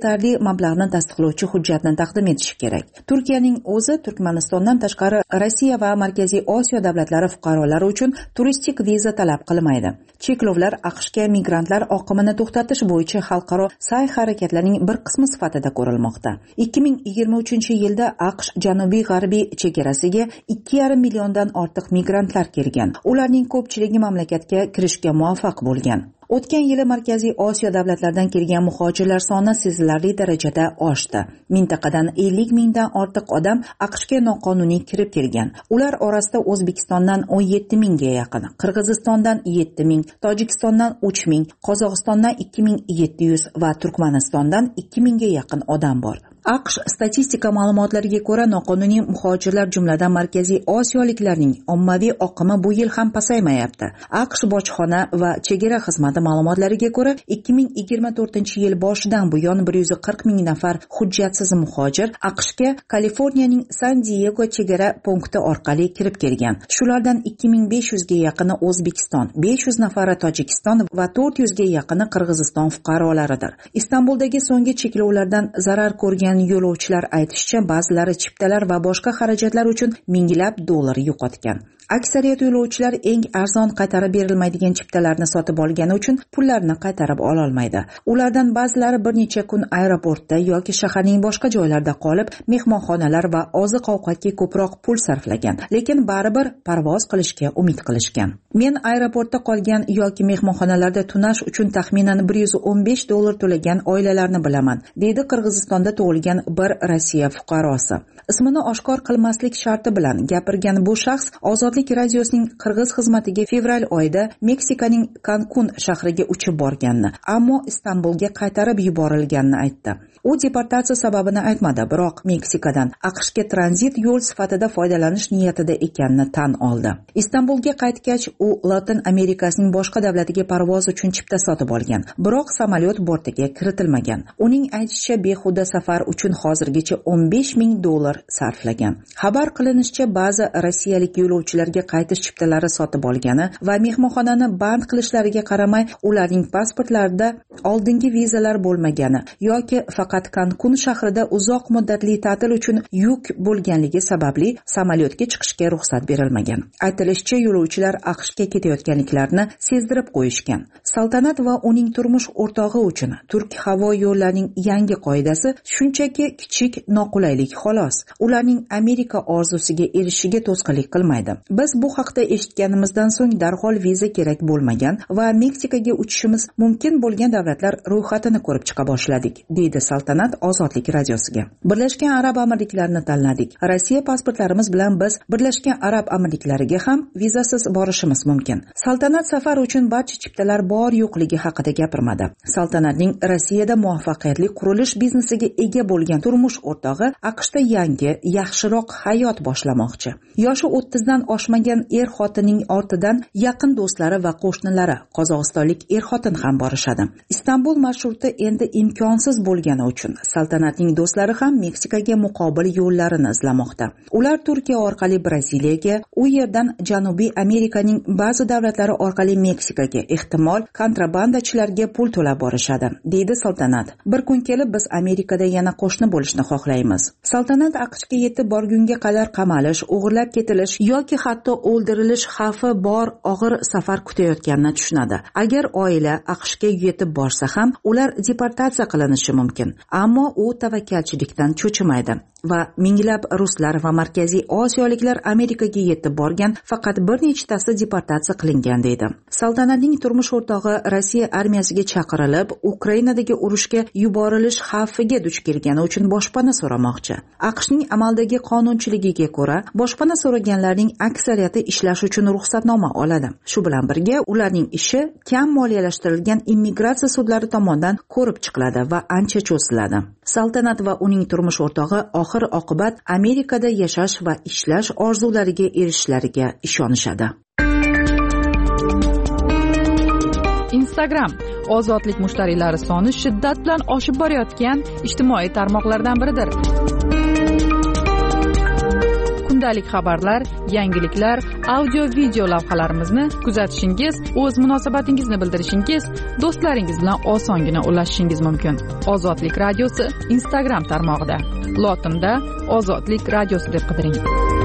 yetarli mablag'ni tasdiqlovchi hujjatni taqdim etishi kerak. Turkiyaning o'zi Turkmanistondan tashqari Rossiya va Markaziy Osiyo davlatlari fuqarolari uchun turistik viza talab qilmaydi. Cheklovlar AQShga migrantlar oqimini to'xtatish bo'yicha xalqaro sa'y-harakatlarning bir qismi sifatida ko'rilmoqda. ikki ming yigirma uchinchi yilda AQSh janubiy-g'arbiy chegarasiga ikki yarim milliondan ortiq migrantlar kelgan. Ularning ko'pchiligi mamlakatga kirishga muvaffaq bo'lgan. O'tgan yili Markaziy Osiyo davlatlaridan kelgan muhojirlar soni sezilarli darajada oshdi. Mintaqadan ellik mingdan ortiq odam AQShga noqonuniy kirib kelgan. Ular orasida O'zbekistondan o'n yetti mingga yaqin, Qirg'izistondan yetti ming, Tojikistondan uch ming, Qozog'istondan ikki ming yetti yuz va Turkmanistondan ikki mingga yaqin odam bor. AQSh statistika ma'lumotlariga ko'ra, noqonuniy muhojirlar jumladan Markaziy Osiyoliklarning ommaviy oqimi bu yil ham pasaymayapti. AQSh bojxona va chegara xizmati ma'lumotlariga ko'ra, ikki ming yigirma to'rtinchi yil boshidan buyon bir yuz qirq ming nafar hujjatsiz muhojir AQShga Kaliforniyaning San-Diego chegara punkti orqali kirib kelgan. Shulardan ikki ming besh yuzga yaqini O'zbekiston, besh yuz nafari Tojikiston va to'rt yuzga yaqini Qirg'iziston fuqarolaridir. Istanbuldagi so'nggi cheklovlardan zarar ko'rgan yo'lovchilar aytishicha, ba'zilari chiptalar va boshqa xarajatlar uchun minglab dollar yo'qotgan. Aksariyat yo'lovchilar eng arzon qaytarib berilmaydigan chiptalarni sotib olgani uchun pullarni qaytarib ola olmaydi. Ulardan ba'zilari bir necha kun aeroportda yoki shaharning boshqa joylarida qolib, mehmonxonalar va oziq-ovqatga ko'proq pul sarflagan, lekin baribir parvoz qilishga umid qilishgan. Men aeroportda qolgan yoki mehmonxonalarda tunash uchun taxminan bir yuz o'n besh dollar to'lagan oilalarni bilaman, deydi Qirg'izistonda tug'ilgan bir Rossiya fuqarosi. Ismini oshkor qilmaslik sharti bilan gapirgan bu shaxs Ozodlik radiosining qirg'iz xizmatiga fevral oyida Meksikaning Kankun shahriga uchib borganini, ammo Istanbulga qaytarib yuborilganini aytdi. U deportatsiya sababini aytmadi, biroq Meksikadan AQShga tranzit yo'l sifatida foydalanish niyatida ekanini tan oldi. Istanbulga qaytgach, u Latin Amerikasining boshqa davlatiga parvoz uchun chipta sotib olgan, biroq samolyot bortiga kiritilmagan. Uning aytishicha, behuda safar uchun hozirgacha o'n besh ming dollar sarflagan. Xabar qilinishicha, ba'zi rossiyalik yo'lovchilarga qaytish chiptalari sotib olgani va mehmonxonani band qilishlariga qaramay, ularning pasportlarida oldingi vizalar bo'lmagani yoki faqat Kankun shahrida uzoq muddatli ta'til uchun yuk bo'lganligi sababli samolyotga chiqishga ruxsat berilmagan. Aytilishicha, yo'lovchilar AQShga ketayotganliklarini sezdirib qo'yishgan. Saltanat va uning turmush o'rtog'i uchun Turk havo yo'llarining yangi qoidasi shunchaki kichik noqulaylik xolos. Ularning Amerika orzusiga erishishiga to'sqinlik qilmaydi. Biz bu haqda eshitganimizdan so'ng darhol viza kerak bo'lmagan va Meksikaga uchishimiz mumkin bo'lgan davlatlar ro'yxatini ko'rib chiqa boshladik, deydi Saltanat Ozodlik radiosiga. Birlashgan Arab Amirliklarini tanladik. Rossiya pasportlarimiz bilan biz Birlashgan Arab Amirliklariga ham vizasiz borishimiz mumkin. Saltanat safar uchun barcha chiptalar bor yo'qligi haqida gapirmadi. Saltanatning Rossiyada muvaffaqiyatli qurilish biznesiga ega bo'lgan turmush o'rtog'i AQShda yangi, yaxshiroq hayot boshlamoqchi. Yoshi o'ttizdan oshmagan er-xotinning ortidan yaqin do'stlari va qo'shnilari, qozog'istonlik er-xotin ham borishadi. Istanbul marshrути endi imkonsiz bo'lgani uchun Saltanatning do'stlari ham Meksikaga muqobil yo'llarini izlamoqda. Ular Turkiya orqali Braziliyaga, u yerdan Janubiy Amerikaning ba'zi davlatlari orqali Meksikaga, ehtimol kontrabandachilarga pul to'lab borishadi, deydi Saltanat. Bir kun kelib biz Amerikada yana qo'shni bo'lishni xohlaymiz. Saltanat AQShga yetib borgunga qadar qamalish, o'g'irlab ketilish yoki hatto o'ldirilish xavfi bor og'ir safar kutayotganini tushunadi. Agar oila AQShga yetib borsa ham, ular deportatsiya qilinishi mumkin, ammo u tavakkalchilikdan cho'chimaydi va minglab ruslar va Markaziy Osiyoliklar Amerikaga yetib borgan, faqat bir nechtasi deportatsiya qilingan, deydi. Saltanatning turmush o'rtog'i Rossiya armiyasiga chaqirilib, Ukrainadagi urushga yuborilish xavfiga duch kelgani uchun boshpana so'ramoqchi. AQShning amaldagi qonunchiligiga ko'ra, boshpana so'raganlarning aksariyati ishlash uchun ruxsatnoma oladi. Shu bilan birga, ularning ishi kam moliyalashtirilgan immigratsiya sudlari tomonidan ko'rib chiqiladi va ancha cho'ziladi. Saltanat va uning turmush o'rtog'i oxir oqibat Amerikada yashash va ishlash orzulariga erishishlariga ishonishadi. Instagram ozodlik mushtariylari soni shiddat bilan oshib borayotgan ijtimoiy tarmoqlardan biridir. kundalik xabarlar, yangiliklar, audio video lavhalarimizni kuzatishingiz, o'z munosabatingizni bildirishingiz, do'stlaringiz bilan osongina ulashishingiz mumkin. Ozodlik radiosi Instagram tarmog'ida lotinda Ozodlik radiosi deb qidiring.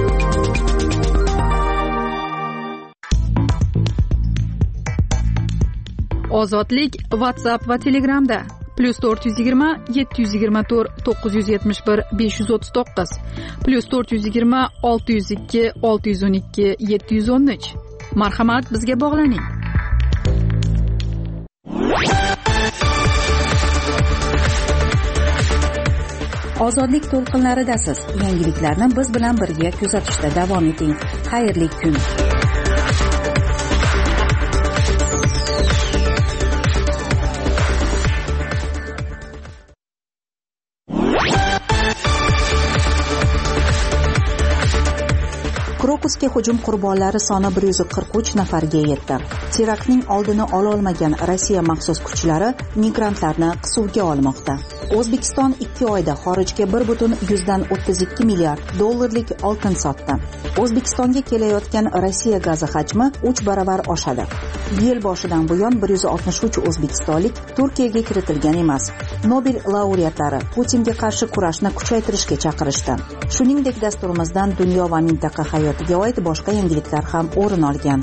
Ozodlik WhatsApp va Telegramda plus to'rt yuz yigirma yetti yuz yigirma to'rt to'qqiz yuz yetmish bir besh yuz o'ttiz to'qqiz plus to'rt yuz yigirma olti yuz ikki olti yuz o'n ikki yetti yuz o'n uch. Marhamat, bizga bog'laning. Ozodlik to'lqinlaridasiz. Yangiliklarni biz bilan birga kuzatishda davom eting. Xayrli kun. Krokusga hujum qurbonlari soni bir yuz qirq uch nafarga yetdi. Teraktning oldini ola olmagan Rossiya maxsus kuchlari migrantlarni qisuvga olmoqda. O'zbekiston ikki oyda xorijga bir butun yuzdan o'ttiz ikki milliard dollarlik oltin sotdi. O'zbekistonga kelayotgan Rossiya gazi hajmi uch baravar oshadi. Yil boshidan buyon bir yuz oltmish uch o'zbekistonlik Turkiyaga kiritilgan emas. Nobel laureatlari Putinga qarshi kurashni kuchaytirishga chaqirishdi. Shuningdek, dasturimizdan dunyo va mintaqa hayotiga oid boshqa yangiliklar ham o'rin olgan.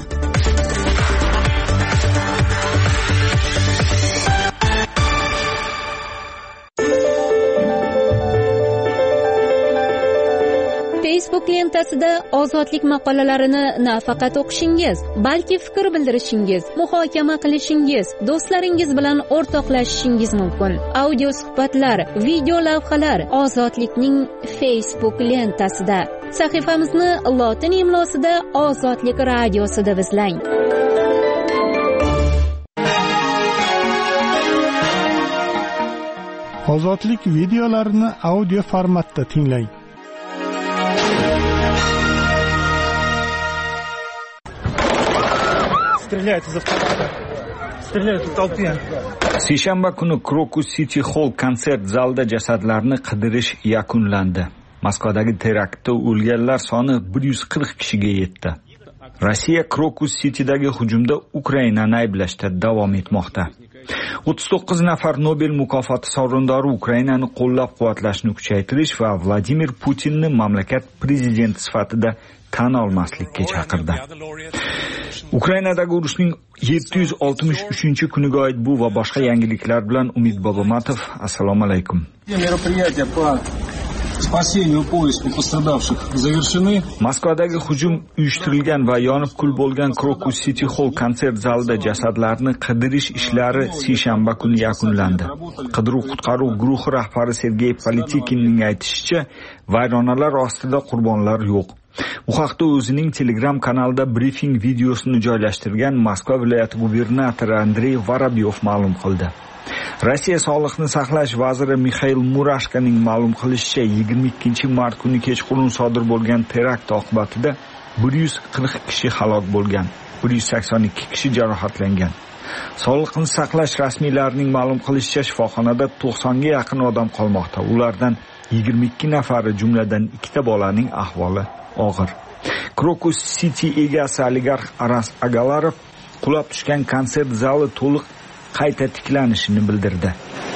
Facebook lentasida ozodlik maqolalarini nafaqat o'qishingiz, balki fikr bildirishingiz, muhokama qilishingiz, do'stlaringiz bilan o'rtoqlashishingiz mumkin. Audio suhbatlar, video lavhalar Ozodlikning Facebook lentasida. Sahifamizni lotin imlosida Ozodlik radiosida izlang. Ozodlik videolarini audio formatda tinglang. Стреляют из автомата. Стреляют в толпе. Seshanba kuni Krokus City Hall konsert zalida jasadlarni qidirish yakunlandi. Moskvadagi teraktda o'lganlar soni bir yuz qirq kishiga yetdi. Rossiya Krokus City'dagi hujumda Ukrainani ayblashda davom etmoqda. o'ttiz to'qqiz nafar Nobel mukofoti sovrindori Ukrainani qo'llab-quvvatlashni kuchaytirish va Vladimir Putinni mamlakat prezidenti sifatida tan olmaslikka chaqirdi. Ukrainadagi urushning yetti yuz oltmish uchinchi kuniga oid bu va boshqa yangiliklar bilan Umid Bobomatov. Assalomu alaykum. Moskvadagi hujum uyushtirilgan va yonib kul bo'lgan Krokus City Hall konsert zalida jasadlarni qidirish ishlari seshanba kuni yakunlandi. Qidiruv-qutqaruv guruhi rahbari Sergey Politikinning aytishicha, vayronalar ostida qurbonlar yo'q. Bu haqda o'zining Telegram kanalida brifing videosini joylashtirgan Moskva viloyati gubernatori Andrey Vorobyov ma'lum qildi. Rossiya Sog'liqni saqlash vaziri Mixail Murashkaning ma'lum qilishicha, yigirma ikkinchi mart kuni kechqurun sodir bo'lgan terakt oqibatida bir yuz qirq kishi halok bo'lgan, bir yuz sakson ikki kishi jarohatlangan. Sog'liqni saqlash rasmiylarining ma'lum qilishicha, shifoxonada to'qsonga yaqin odam qolmoqda. Ulardan yigirma ikki nafari, jumladan ikkita bolaning ahvoli og'ir. Krokus City egasi oligarx Aras Agalarov qulab tushgan konsert zali to'liq qayta tiklanishini bildirdi.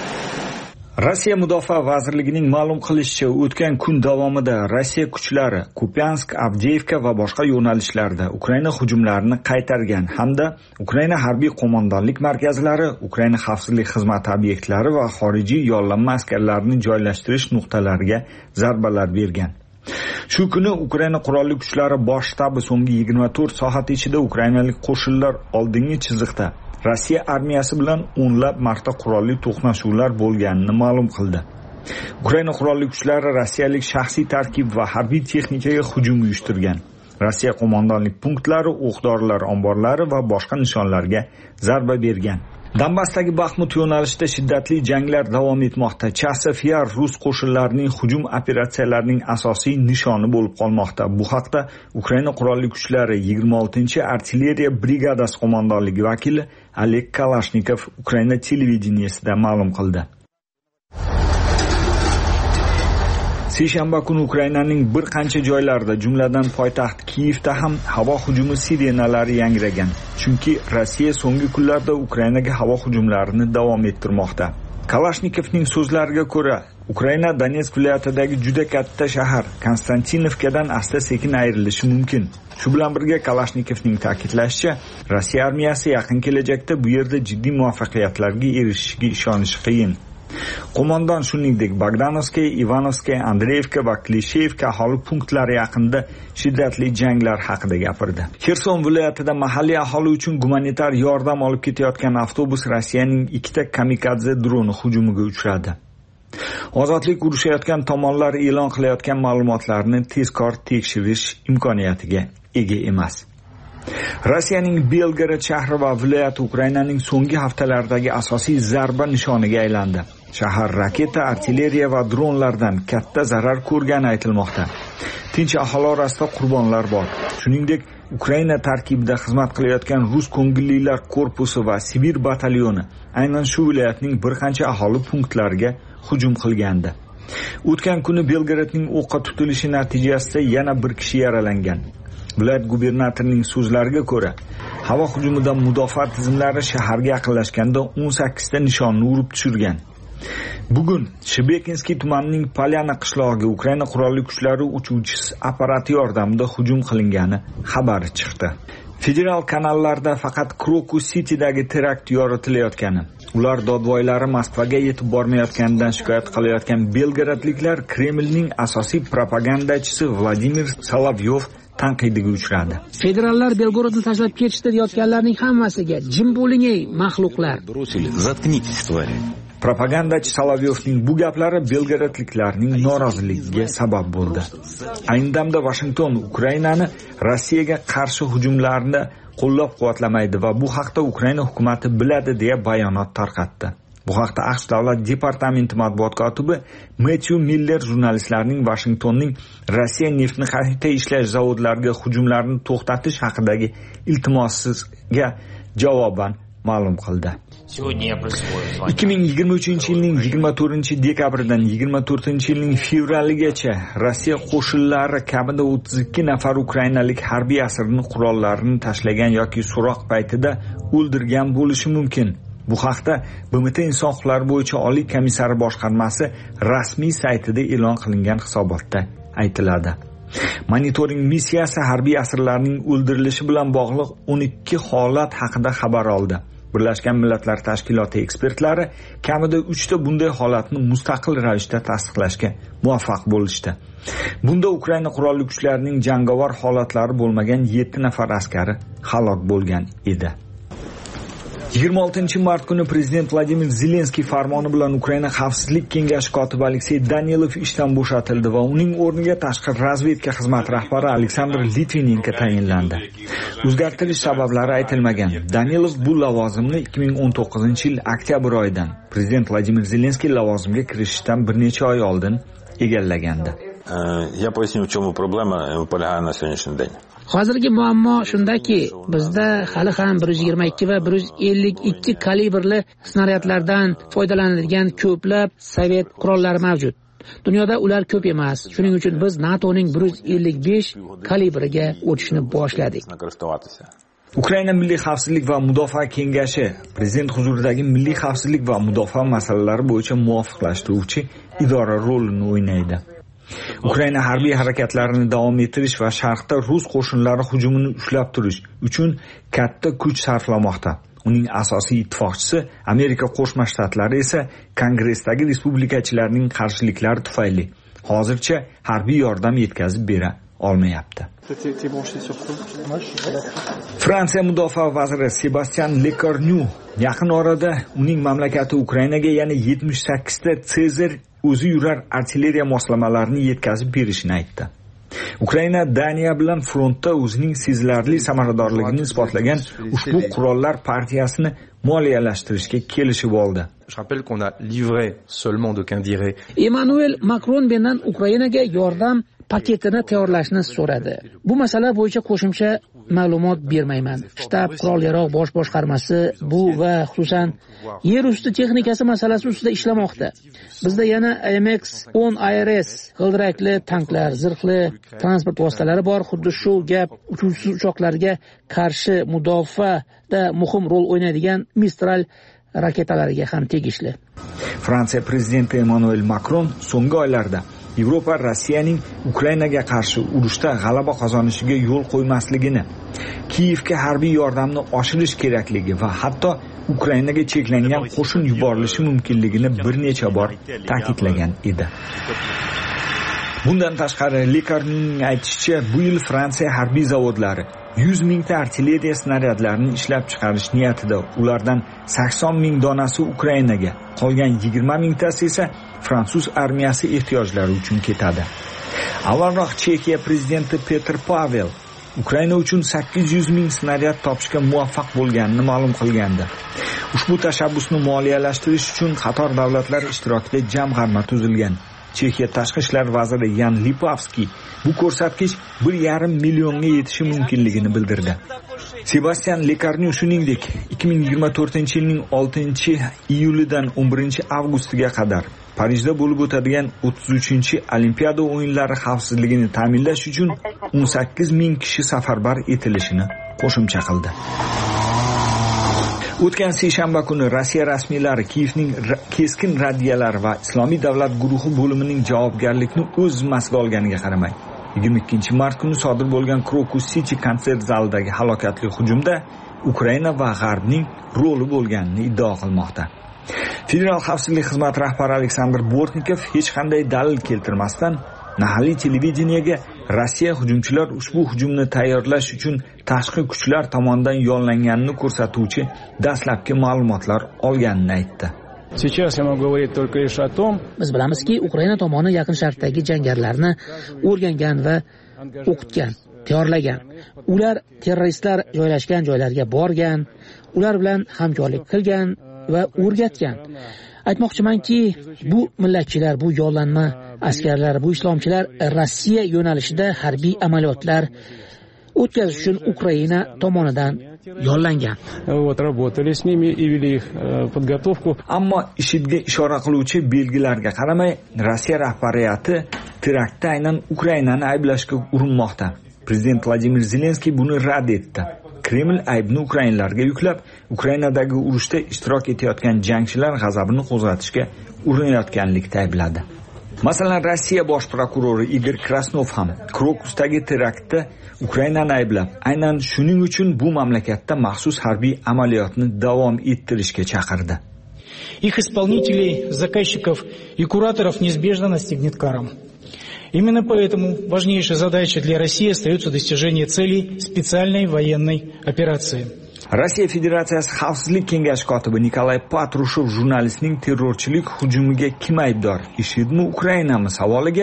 Rossiya Mudofaa vazirligining ma'lum qilishicha, o'tgan kun davomida Rossiya kuchlari Kupiansk, Avdiivka va boshqa yo'nalishlarda Ukraina hujumlarini qaytargan hamda Ukraina harbiy qo'mondonlik markazlari, Ukraina xavfsizlik xizmati obyektlari va xorijiy yollanma askarlarini joylashtirish nuqtalariga zarbalar bergan. Shu kuni Ukraina qurolli kuchlari bosh shtabi so'nggi yigirma to'rt soat ichida ukrainalik qo'shinlar oldingi chiziqda Rossiya armiyasi bilan o'nlab marta qurolli to'qnashuvlar bo'lganini ma'lum qildi. Ukraina qurolli kuchlari rossiyalik shaxsiy tarkib va harbiy texnikaga hujum uyushtirgan. Rossiya qo'mondonlik punktlari, o'q-dorilar omborlari va boshqa nishonlarga zarba bergan. Donbassdagi Baxmut yo'nalishida shiddatli janglar davom etmoqda. Chasiv Yar rus qo'shinlarining hujum operatsiyalarining asosiy nishoni bo'lib qolmoqda. Bu haqda Ukraina qurolli kuchlari yigirma oltinchi artilleriya brigadasi qo'mondonligi vakili Oleg Kalashnikov Ukraina televideniyesida ma'lum qildi. seshanba kuni Ukrainaning bir qancha joylarida, jumladan poytaxt Kiyevda ham havo hujumi sirenalari yangragan. Chunki Rossiya so'nggi kunlarda Ukrainaga havo hujumlarini davom ettirmoqda. Kalashnikovning so'zlariga ko'ra, Ukraina Donetsk viloyatidagi juda katta shahar Konstantinovkadan asta-sekin ayrilishi mumkin. Shu bilan birga Kalashnikovning ta'kidlashicha, Rossiya armiyasi yaqin kelajakda bu yerda jiddiy muvaffaqiyatlarga erishishiga ishonishi qiyin. Qo'mondon shuningdek Bogdanovskaya, Ivanovskaya, Andreevka va Klishevka aholi punktlari yaqinida shiddatli janglar haqida gapirdi. Xerson viloyatida mahalliy aholi uchun gumanitar yordam olib ketayotgan avtobus Rossiyaning ikkita kamikadze droni hujumiga uchradi. Ozodlik urushayotgan tomonlar e'lon qilayotgan ma'lumotlarni tezkor tekshirish imkoniyatiga ega emas. Rossiyaning Belgorod shahri va viloyati Ukrainaning so'nggi haftalardagi asosiy zarba nishoniga aylandi. Shahar raketa, artilleriya va dronlardan katta zarar ko'rgani aytilmoqda. Tinch aholi orasida qurbonlar bor. Shuningdek, Ukraina tarkibida xizmat qilayotgan rus ko'ngillilar korpusi va Sibir batalyoni aynan shu viloyatning bir qancha aholi punktlariga hujum qilgandi. O'tgan kuni Belgorodning o'qqa tutilishi natijasida yana bir kishi yaralangan. Viloyat gubernatorining so'zlariga ko'ra, havo hujumidan mudofaa tizimlari shaharga yaqinlashganda o'n sakkizta nishonni urib tushirgan. Bugun Shebekinskiy tumanining Polyana qishlog'iga Ukraina qurolli kuchlari uchuvchi apparati yordamida hujum qilingani xabari chiqdi. Federal kanallarda faqat Krokus City'dagi terakt yoritilayotgani, ular dodvoylari Moskvaga yetib bormayotganidan shikoyat qilayotgan belgorodliklar Kremlning asosiy propagandachisi Vladimir Solovyov tanqidiga uchradi. Federallar Belgorodni tashlab ketishdi deyotganlarning hammasiga jim bo'ling ey maxluqlar. Propagandachi Solovyovning bu gaplari belgorodliklarning noroziligiga sabab bo'ldi. Ayni damda Washington Ukrainani Rossiyaga qarshi hujumlarni qo'llab-quvvatlamaydi va bu haqda Ukraina hukumatı biladi deya bayonot tarqatdi. Bu haqda AQSh davlat departamenti matbuot kotibi Matthew Miller jurnalistlarning Washingtonning Rossiya neftni qayta ishlash zavodlariga hujumlarni to'xtatish haqidagi iltimosiga javoban ma'lum qildi. ikki ming yigirma uchinchi yilning yigirma to'rtinchi dekabridan yigirma to'rtinchi yilning fevraligacha Rossiya qo'shinlari kamida o'ttiz ikki nafar ukrainalik harbiy asirni qurollarini tashlagan yoki so'roq paytida o'ldirgan bo'lishi mumkin. Bu haqda B M T Inson huquqlari bo'yicha Oliy komissari boshqarmasi rasmiy saytida e'lon qilingan hisobotda aytiladi. Monitoring missiyasi harbiy asirlarning o'ldirilishi bilan bog'liq o'n ikki holat haqida xabar oldi. Birlashgan Millatlar Tashkiloti ekspertlari kamida uchta bunday holatni mustaqil ravishda tasdiqlashga muvaffaq bo'lishdi. Bunda Ukraina qurolli kuchlarining jangovar holatlari bo'lmagan yetti nafar askari halok bo'lgan edi. yigirma oltinchi mart kuni prezident Vladimir Zelenskiy farmoni bilan Ukraina Xavfsizlik kengashi kotibi Aleksey Danilov ishdan bo'shatildi va uning o'rniga tashqi razvedka xizmati rahbari Aleksandr Litvinenko tayinlandi. O'zgartirish sabablari aytilmagan. Danilov bu lavozimni ikki ming o'n to'qqizinchi yil oktyabr oyidan prezident Vladimir Zelenskiy lavozimga kirishdan bir necha oy oldin egallagandi. Я поясню, в чём проблема полягает на сегодняшний день. Hozirgi muammo shundaki, bizda hali ham bir yuz yigirma ikki va bir yuz ellik ikki kalibrli snaryadlardan foydalaniladigan ko'plab sovet qurollari mavjud. Dunyoda ular ko'p emas. Shuning uchun biz NATOning bir yuz ellik besh kalibriga o'tishni boshladik. Ukraina Milliy xavfsizlik va mudofaa kengashi prezident huzuridagi milliy xavfsizlik va mudofaa masalalari bo'yicha muvofiqlashtiruvchi idora rolini o'ynaydi. Ukraina harbiy harakatlarini davom ettirish va sharqda rus qo'shinlari hujumini ushlab turish uchun katta kuch sarflamoqda. Uning asosiy ittifoqchisi Amerika Qo'shma Shtatlari esa Kongressdagi respublikachilarning qarshiliklari tufayli hozircha harbiy yordam yetkazib bera olmayapti. Fransiya mudofaa vaziri Sebastien Lecornu yaqin orada uning mamlakati Ukrainaga yana yetmish sakkizta Caesar o'zi yurar artilleriya moslamalarini yetkazib berishini aytdi. Ukraina Daniya bilan frontda o'zining sezilarli samaradorligini isbotlagan ushbu qurollar partiyasini moliyalashtirishga kelishib oldi. Je rappelle qu'on a livré seulement de qu'un dirait Emmanuel Macron bilan Ukrainaga yordam paketini tayyorlashni so'radi. Bu masala bo'yicha qo'shimcha ma'lumot bermayman. Shtab qurol-yarog' bosh boshqarmasi bu va xususan yer usti texnikasi masalasi ustida ishlamoqda. Bizda yana A M X o'n I R S g'ildirakli tanklar, zirhli transport vositalari bor. Xuddi shu gap uchuvchisiz uchoqlarga qarshi mudofaada muhim rol o'ynaydigan Mistral raketalariga ham tegishli. Fransiya prezidenti Emmanuel Macron so'nggi oylarda Yevropa Rossiyaning Ukrainaga qarshi urushda g'alaba qozonishiga yo'l qo'ymasligini, Kiyevga harbiy yordamni oshirish kerakligi va hatto Ukrainaga cheklangan qo'shin yuborilishi mumkinligini bir necha bor ta'kidlagan edi. Bundan tashqari, Lekarning aytishicha, bu yil Fransiya harbiy zavodlari yuz mingta artilleriya snaryadlarini ishlab chiqarish niyatida. Ulardan sakson ming donasi Ukrainaga, qolgan yigirma mingtasi esa fransuz armiyasi ehtiyojlari uchun ketadi. Avvalroq Chexiya prezidenti Petr Pavel Ukraina uchun sakkiz yuz ming snaryad topishga muvaffaq bo'lganini ma'lum qilgandi. Ushbu tashabbusni moliyalashtirish uchun qator davlatlar ishtirokida jamg'arma tuzilgan. Chexiya tashqi ishlar vaziri Yan Lipavskiy bu ko'rsatkich bir yarim millionga yetishi mumkinligini bildirdi. Sebastian Lekarning shuningdek ikki ming yigirma to'rtinchi yilning oltinchi iyulidan o'n birinchi avgustiga qadar Parijda bo'lib o'tadigan o'ttiz uchinchi Olimpiada o'yinlari xavfsizligini ta'minlash uchun o'n sakkiz ming kishi safarbar etilishini qo'shimcha qildi. O'tgan seshanba kuni Rossiya rasmiylari Kiyevning keskin raddiyalar va Islomiy davlat guruhi bo'limining javobgarlikni o'z zimmasiga olganiga qaramay, yigirma ikkinchi mart kuni sodir bo'lgan Crocus City konsert zalidagi halokatli hujumda Ukraina va G'arbning roli bo'lganini iddao qilmoqda. Federal xavfsizlik xizmati rahbari Aleksandr Bortnikov hech qanday dalil keltirmasdan mahalliy televideniyega Rossiya hujumchilar ushbu hujumni tayyorlash uchun tashqi kuchlar tomonidan yo'llanganini ko'rsatuvchi dastlabki ma'lumotlar olganini aytdi. Biz bilamizki, Ukraina tomoni Yaqin Sharqdagi jangarilarni o'rgangan va o'qitgan, tayyorlagan. Ular terroristlar joylashgan joylarga borgan, ular bilan hamkorlik qilgan va o'rgatgan. Aytmoqchimanki, bu millatchilar, bu yollanma askarlar, bu islomchilar Rossiya yo'nalishida harbiy amaliyotlar o'tkazish uchun Ukraina tomonidan yollangan. Ammo IShIDga ishora qiluvchi belgilarga qaramay, Rossiya rahbariyati teraktda aynan Ukrainani ayblashga urinmoqda. Prezident Vladimir Zelenskiy buni rad etdi. Kreml aybni ukrainlarga yuklab, Ukrainadagi urushda ishtirok etayotgan jangchilar g'azabini qo'zg'atishga urinayotganlikda aybladi. Masalan, Rossiya bosh prokurori Igor Krasnov ham Krokusdagi teraktda Ukrainani ayblab, aynan shuning uchun bu mamlakatda maxsus harbiy amaliyotni davom ettirishga chaqirdi. Их исполнителей, заказчиков и кураторов неизбежно настигнет каром. Именно поэтому важнейшей задачей для России остается достижение целей специальной военной операции. Rossiya Federatsiyasi Xavfsizlik kengashi kotibi Nikolay Patrushev jurnalistning terrorchilik hujumiga kim aybdor? IShIDmi, Ukrainami savoliga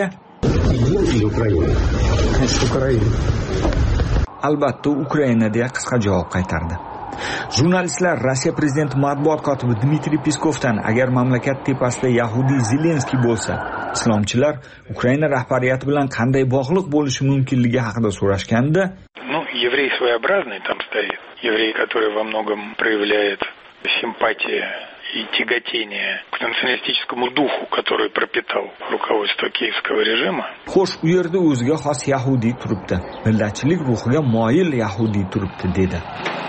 albatta Ukraina deya qisqa javob qaytardi. Jurnalistlar Rossiya prezidenti matbuot kotibi Dmitriy Peskovdan agar mamlakat tepasida yahudiy Zelenskiy bo'lsa, islomchilar Ukraina rahbariyati bilan qanday bog'liq bo'lishi mumkinligi haqida so'rashganda, ну, еврей своеобразный там стоит. Еврей, который во многом проявляет симпатии и тяготение к националистическому духу, который пропитал руководство киевского режима. Xo'sh, u yerda o'ziga xos yahudiy turibdi. Millatchilik ruhiga moyil yahudiy turibdi dedi.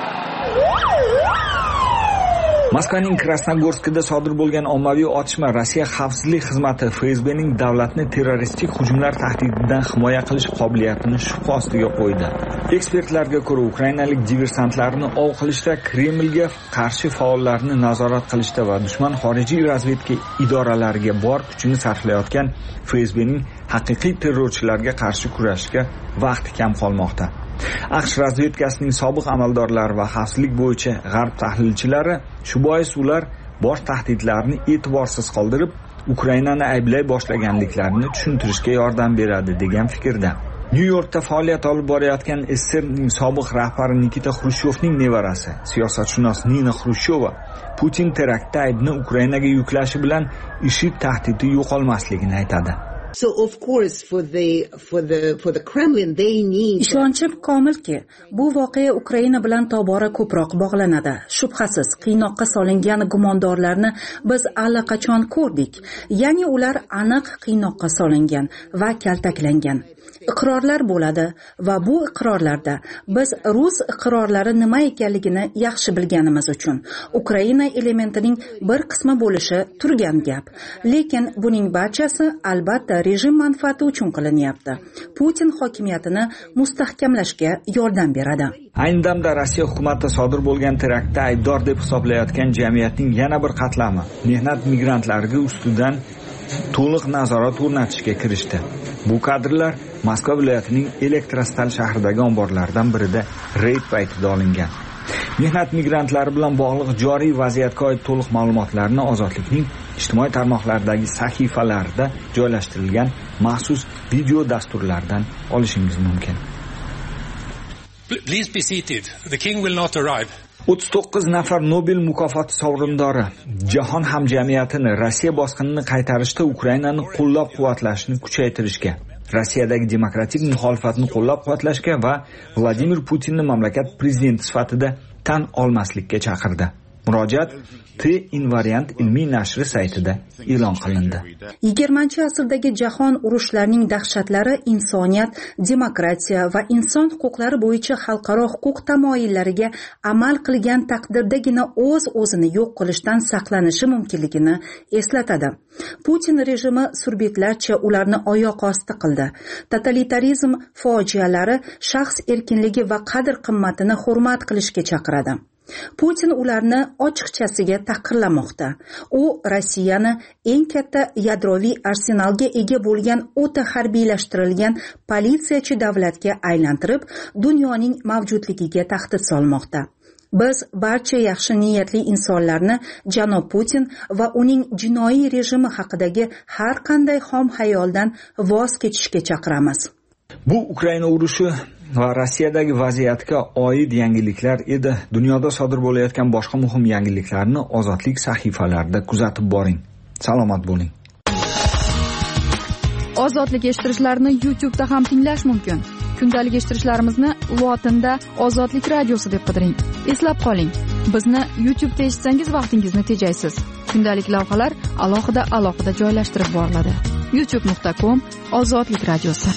Moskvaning Krasnogorskida sodir bo'lgan ommaviy otishma Rossiya xavfsizlik xizmati F S B'ning davlatni terroristik hujumlar tahdididan himoya qilish qobiliyatini shubha ostiga qo'ydi. Ekspertlarga ko'ra, ukrainalik diversantlarni ov qilishda, Kremlga qarshi faollarni nazorat qilishda va dushman xorijiy razvedka idoralariga bor kuchini sarflayotgan F S B'ning haqiqiy terrorchilarga qarshi kurashga vaqti kam qolmoqda. AQSh razvedkasining sobiq amaldorlari va xavfsizlik bo'yicha g'arb tahlilchilari shu bois ular bosh tahdidlarni e'tiborsiz qoldirib, Ukrainani ayblay boshlaganliklarini tushuntirishga yordam beradi degan fikrda. Nyu-Yorkda faoliyat olib borayotgan S S R ning sobiq rahbari Nikita Xrushchevning nevarasi, siyosatshunos Nina Xrushcheva Putin teraktda aybni Ukrainaga yuklashi bilan IShID tahdidi yo'qolmasligini aytadi. So of course for the for the for the Kremlin they need Ishonchim komilki, bu voqea Ukraina bilan tobora ko'proq bog'lanadi. Shubhasiz, qiynoqqa solingan gumondorlarni biz allaqachon ko'rdik. Ya'ni ular aniq qiynoqqa solingan va kaltaklangan. Iqrorlar bo'ladi va bu iqrorlarda biz rus iqrorlari nima ekanligini yaxshi bilganimiz uchun Ukraina elementining bir qismi bo'lishi turgan gap. Lekin buning barchasi albatta rejim manfaati uchun qilinyapti. Putin hokimiyatini mustahkamlashga yordam beradi. Ayni damda Rossiya hukumati sodir bo'lgan teraktda aybdor deb hisoblayotgan jamiyatning yana bir qatlami mehnat migrantlariga ustidan to'liq nazorat o'rnatishga kirishdi. Bu kadrlar Moskva viloyatining Elektrostal shahridagi omborlardan birida reyd paytida olingan. Mehnat migrantlari bilan bog'liq joriy vaziyatga oid to'liq ma'lumotlarni Ozodlikning ijtimoiy tarmoqlardagi sahifalarida joylashtirilgan maxsus video dasturlardan olishingiz mumkin. Please be seated. The king will not arrive. o'ttiz to'qqiz nafar Nobel mukofoti sovrindori jahon hamjamiyatini Rossiya bosqinini qaytarishda Ukrainani qo'llab-quvvatlashni kuchaytirishga, Rossiyadagi demokratik muxolifatni qo'llab-quvvatlashga va Vladimir Putinni mamlakat prezidenti sifatida tan olmaslikka chaqirdi. Murojaat T-Invariant ilmiy nashri saytida e'lon qilindi. yigirmanchi asrdagi jahon urushlarining dahshatlari insoniyat, demokratiya va inson huquqlari bo'yicha xalqaro huquq tamoyillariga amal qilgan taqdirdagina o'z-o'zini yo'q qilishdan saqlanishi mumkinligini eslatadi. Putin rejimi surbetlarcha ularni oyoq osti qildi. Totalitarizm fojialari shaxs erkinligi va qadr-qimmatini hurmat qilishga chaqiradi. Putin ularni ochiqchasiga tahqirlamoqda. U Rossiyani eng katta yadroviy arsenalga ega bo'lgan o'ta harbiylashtirilgan politsiyachi davlatga aylantirib, dunyoning mavjudligiga tahdid solmoqda. Biz barcha yaxshi niyatli insonlarni janob Putin va uning jinoiy rejimi haqidagi har qanday xom xayoldan voz kechishga chaqiramiz. Bu Ukraina urushi va Rossiyadagi vaziyatga oid yangiliklar edi. Dunyoda sodir bo'layotgan boshqa muhim yangiliklarni Ozodlik sahifalarida kuzatib boring. Salomat bo'ling. Ozodlik eshittirishlarni YouTube da ham tinglash mumkin. Kundalik eshittirishlarimizni lotinda Ozodlik radiosi deb qidiring. Eslab qoling, bizni YouTube da eshitsangiz vaqtingizni tejaysiz. Kundalik lavhalar alohida alohida joylashtirib boriladi. youtube nuqta com Ozodlik radiosi.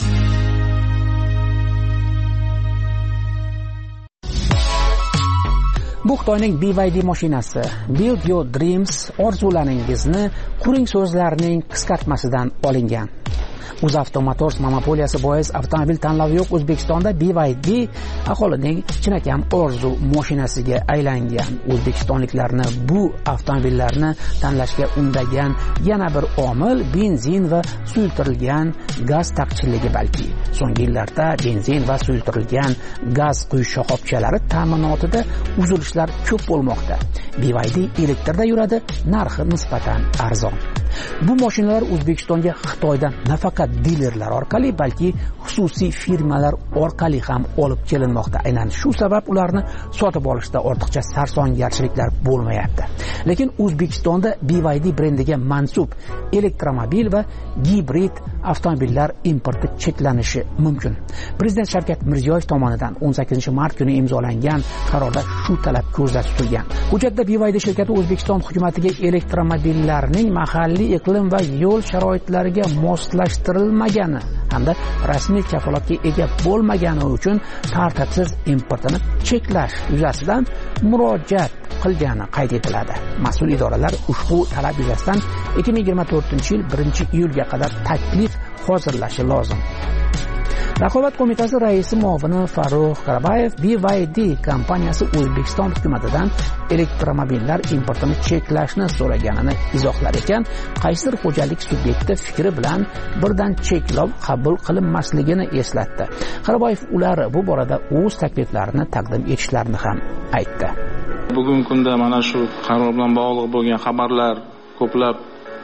Bu Xitoyning B Y D mashinasi Build Your Dreams orzularingizni quring so'zlarining qisqartmasidan olingan. UzAvto Motors monopoliyasi bois avtomobil tanlovi yo'q O'zbekistonda B Y D aholining chinakam orzu mashinasiga aylangan. O'zbekistonliklarni bu avtomobillarni tanlashga undagan yana bir omil benzin va suyultirilgan gaz taqchilligi balki. So'nggi yillarda benzin va suyultirilgan gaz quyish shoxobchalari ta'minotida uzilishlar ko'p bo'lmoqda. B Y D elektrda yuradi, narxi nisbatan arzon. Bu mashinalar O'zbekistonga Xitoydan nafaqat dilerlar orqali, balki xususiy firmalar orqali ham olib kelinmoqda. Aynan shu sabab ularni sotib olishda ortiqcha sarsongarchiliklar bo'lmayapti. Lekin O'zbekistonda B Y D brendiga mansub elektromobil va gibrid avtomobillar importi cheklanishi mumkin. Prezident Shavkat Mirziyoyev tomonidan o'n sakkizinchi mart kuni imzolangan qarorda shu talab ko'zda tutilgan. Hujjatda B Y D shirkati O'zbekiston hukumatiga elektromobillarning mahalliy iqlim va yo'l sharoitlariga moslashtirilmagani hamda rasmiy kafolatga ega bo'lmagani uchun tartibsiz importini cheklash yuzasidan murojaat qilgani qayd etiladi. Mas'ul idoralar ushbu talab yuzasidan ikki ming yigirma to'rtinchi yil birinchi iyulga qadar taklif hozirlashi lozim. Raqobat qo'mitasi raisi muavini Farruh Karabayev B Y D kompaniyasi O'zbekiston hukumatidan elektromobillar importini cheklashni so'raganini izohlar ekan, qaysidir xo'jalik subyekti fikri bilan birdan cheklov qabul qilinmasligini eslatdi. Karabayev ular bu borada o'z takliflarini taqdim etishlarini ham aytdi. Bugungi kunda mana shu qaror bilan bog'liq bo'lgan xabarlar ko'plab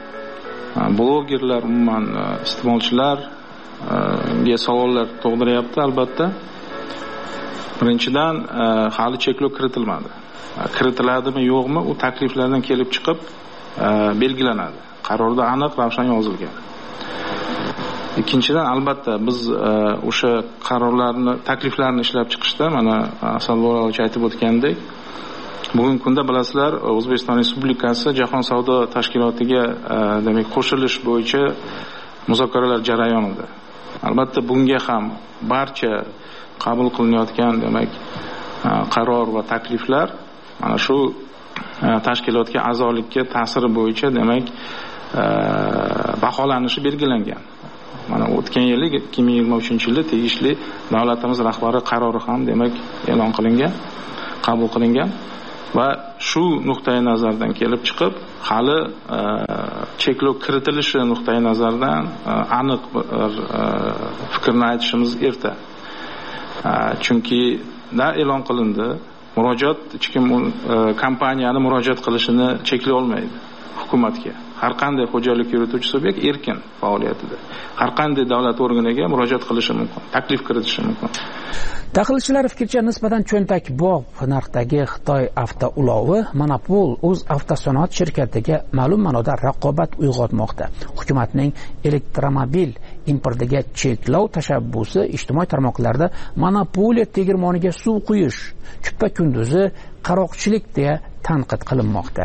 blogerlar, umuman iste'molchilar ga savollar tug'diryapti. Albatta, birinchidan hali cheklov kiritilmadi. Kiritiladimi yo'qmi, u takliflardan kelib chiqib belgilanadi. Qarorda aniq ravshan yozilgan. ikkinchidan albatta biz o'sha qarorlarni takliflarni ishlab chiqishda mana Asalborovich aytib o'tgandek, bugungi kunda bilasizlar O'zbekiston Respublikasi Jahon savdo tashkilotiga demak qo'shilish bo'yicha muzokaralar jarayonida. Albatta bunga ham barcha qabul qilinayotgan demak qaror va takliflar mana shu tashkilotga a'zolikka ta'siri bo'yicha demak baholanishi belgilangan. Mana o'tgan yil ikki ming yigirma uchinchi yilda tegishli davlatimiz rahbari qarori ham demak e'lon qilingan, qabul qilingan va shu nuqtai nazardan kelib chiqib hali cheklov kiritilishi nuqtai nazaridan aniq bir fikrni aytishimiz erta. Chunki da e'lon qilindi, murojaat hech kim kompaniyani murojaat qilishini cheklay olmaydi hukumatga. Har qanday xo'jalik yurituvchi subyekt erkin faoliyatida har qanday davlat organiga murojaat qilishi mumkin, taklif kiritishi mumkin. Tahlilchilar fikricha nisbatan cho'ntakbop narxdagi Xitoy avtoulovi monopol o'z avtosanoat shirkatiga ma'lum ma'noda raqobat uyg'otmoqda. Hukumatning elektromobil importiga cheklov tashabbusi ijtimoiy tarmoqlarda monopoliya tegirmoniga suv quyish, kuppa kunduzi qaroqchilik deya tanqid qilinmoqda.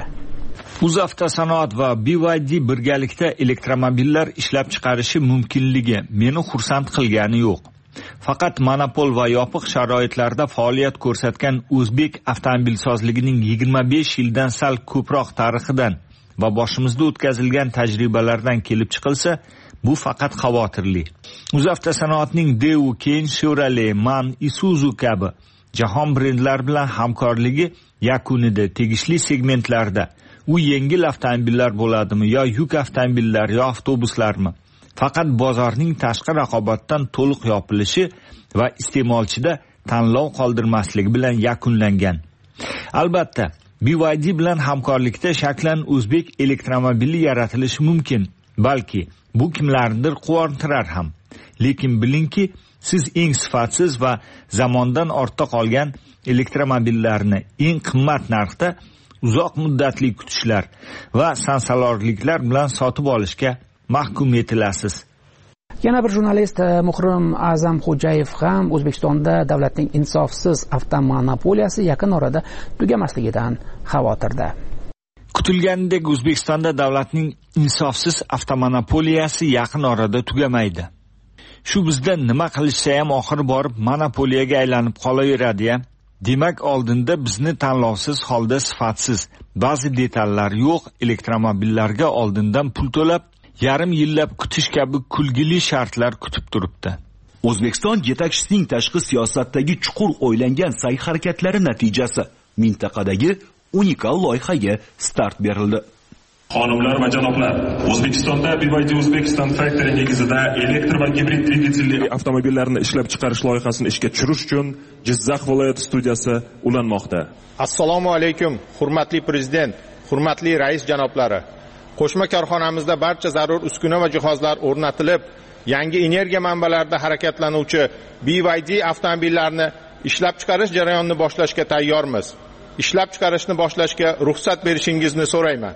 Uzavtosanoat va B Y D birgalikda elektromobillar ishlab chiqarishi mumkinligi meni xursand qilgani yo'q. Faqat monopol va yopiq sharoitlarda faoliyat ko'rsatgan o'zbek avtomobilsozligining yigirma besh yildan sal ko'proq tarixidan va boshimizda o'tkazilgan tajribalardan kelib chiqilsa, bu faqat xavotirli. Uzavtosanoatning Daewoo, keyin Chevrolet, MAN, Isuzu kabi jahon brendlari bilan hamkorligi yakunida tegishli segmentlarda u yengil avtomobillar bo'ladimi yo yuk avtomobillar yo avtobuslarmi? Faqat bozorning tashqi raqobatdan to'liq yopilishi va iste'molchida tanlov qoldirmasligi bilan yakunlangan. Albatta, B Y D bilan hamkorlikda shaklan o'zbek elektromobili yaratilishi mumkin, balki bu kimlarnidir quvontirar ham. Lekin bilingki, siz eng sifatsiz va zamondan ortda qolgan elektromobillarni eng qimmat narxda uzoq muddatli kutishlar va sansalorliklar bilan sotib olishga mahkum etilasiz. Yana bir jurnalist Muhrim A'zamxo'jayev ham O'zbekistonda davlatning insofsiz avtomonopoliyasi yaqin orada tugamasligidan xavotirda. Kutilganidek O'zbekistonda davlatning insofsiz avtomonopoliyasi yaqin orada tugamaydi. Shu bizda nima qilishsa ham oxiri borib monopoliyaga aylanib qolaveradi-ya. Demak, oldinda bizni tanlovsiz holda sifatsiz, ba'zi detallar yo'q elektromobillarga oldindan pul to'lab, yarim yillab kutish kabi kulgili shartlar kutib turibdi. O'zbekiston yetakchisining tashqi siyosatdagi chuqur o'ylangan sa'y-harakatlari natijasi mintaqadagi unikal loyihaga start berildi. Xonimlar va janoblar, O'zbekistonda B Y D Uzbekistan Factory negizida elektr va gibrid dvigatelli avtomobillarni ishlab chiqarish loyihasini ishga tushirish uchun Jizzax viloyati studiyasi ulanmoqda. Assalomu alaykum, hurmatli prezident, hurmatli rais janoblari. Qo'shma korxonamizda barcha zarur uskuna va jihozlar o'rnatilib, yangi energiya manbalarida harakatlanuvchi B Y D avtomobillarini ishlab chiqarish jarayonini boshlashga tayyormiz. Ishlab chiqarishni boshlashga ruxsat berishingizni so'rayman.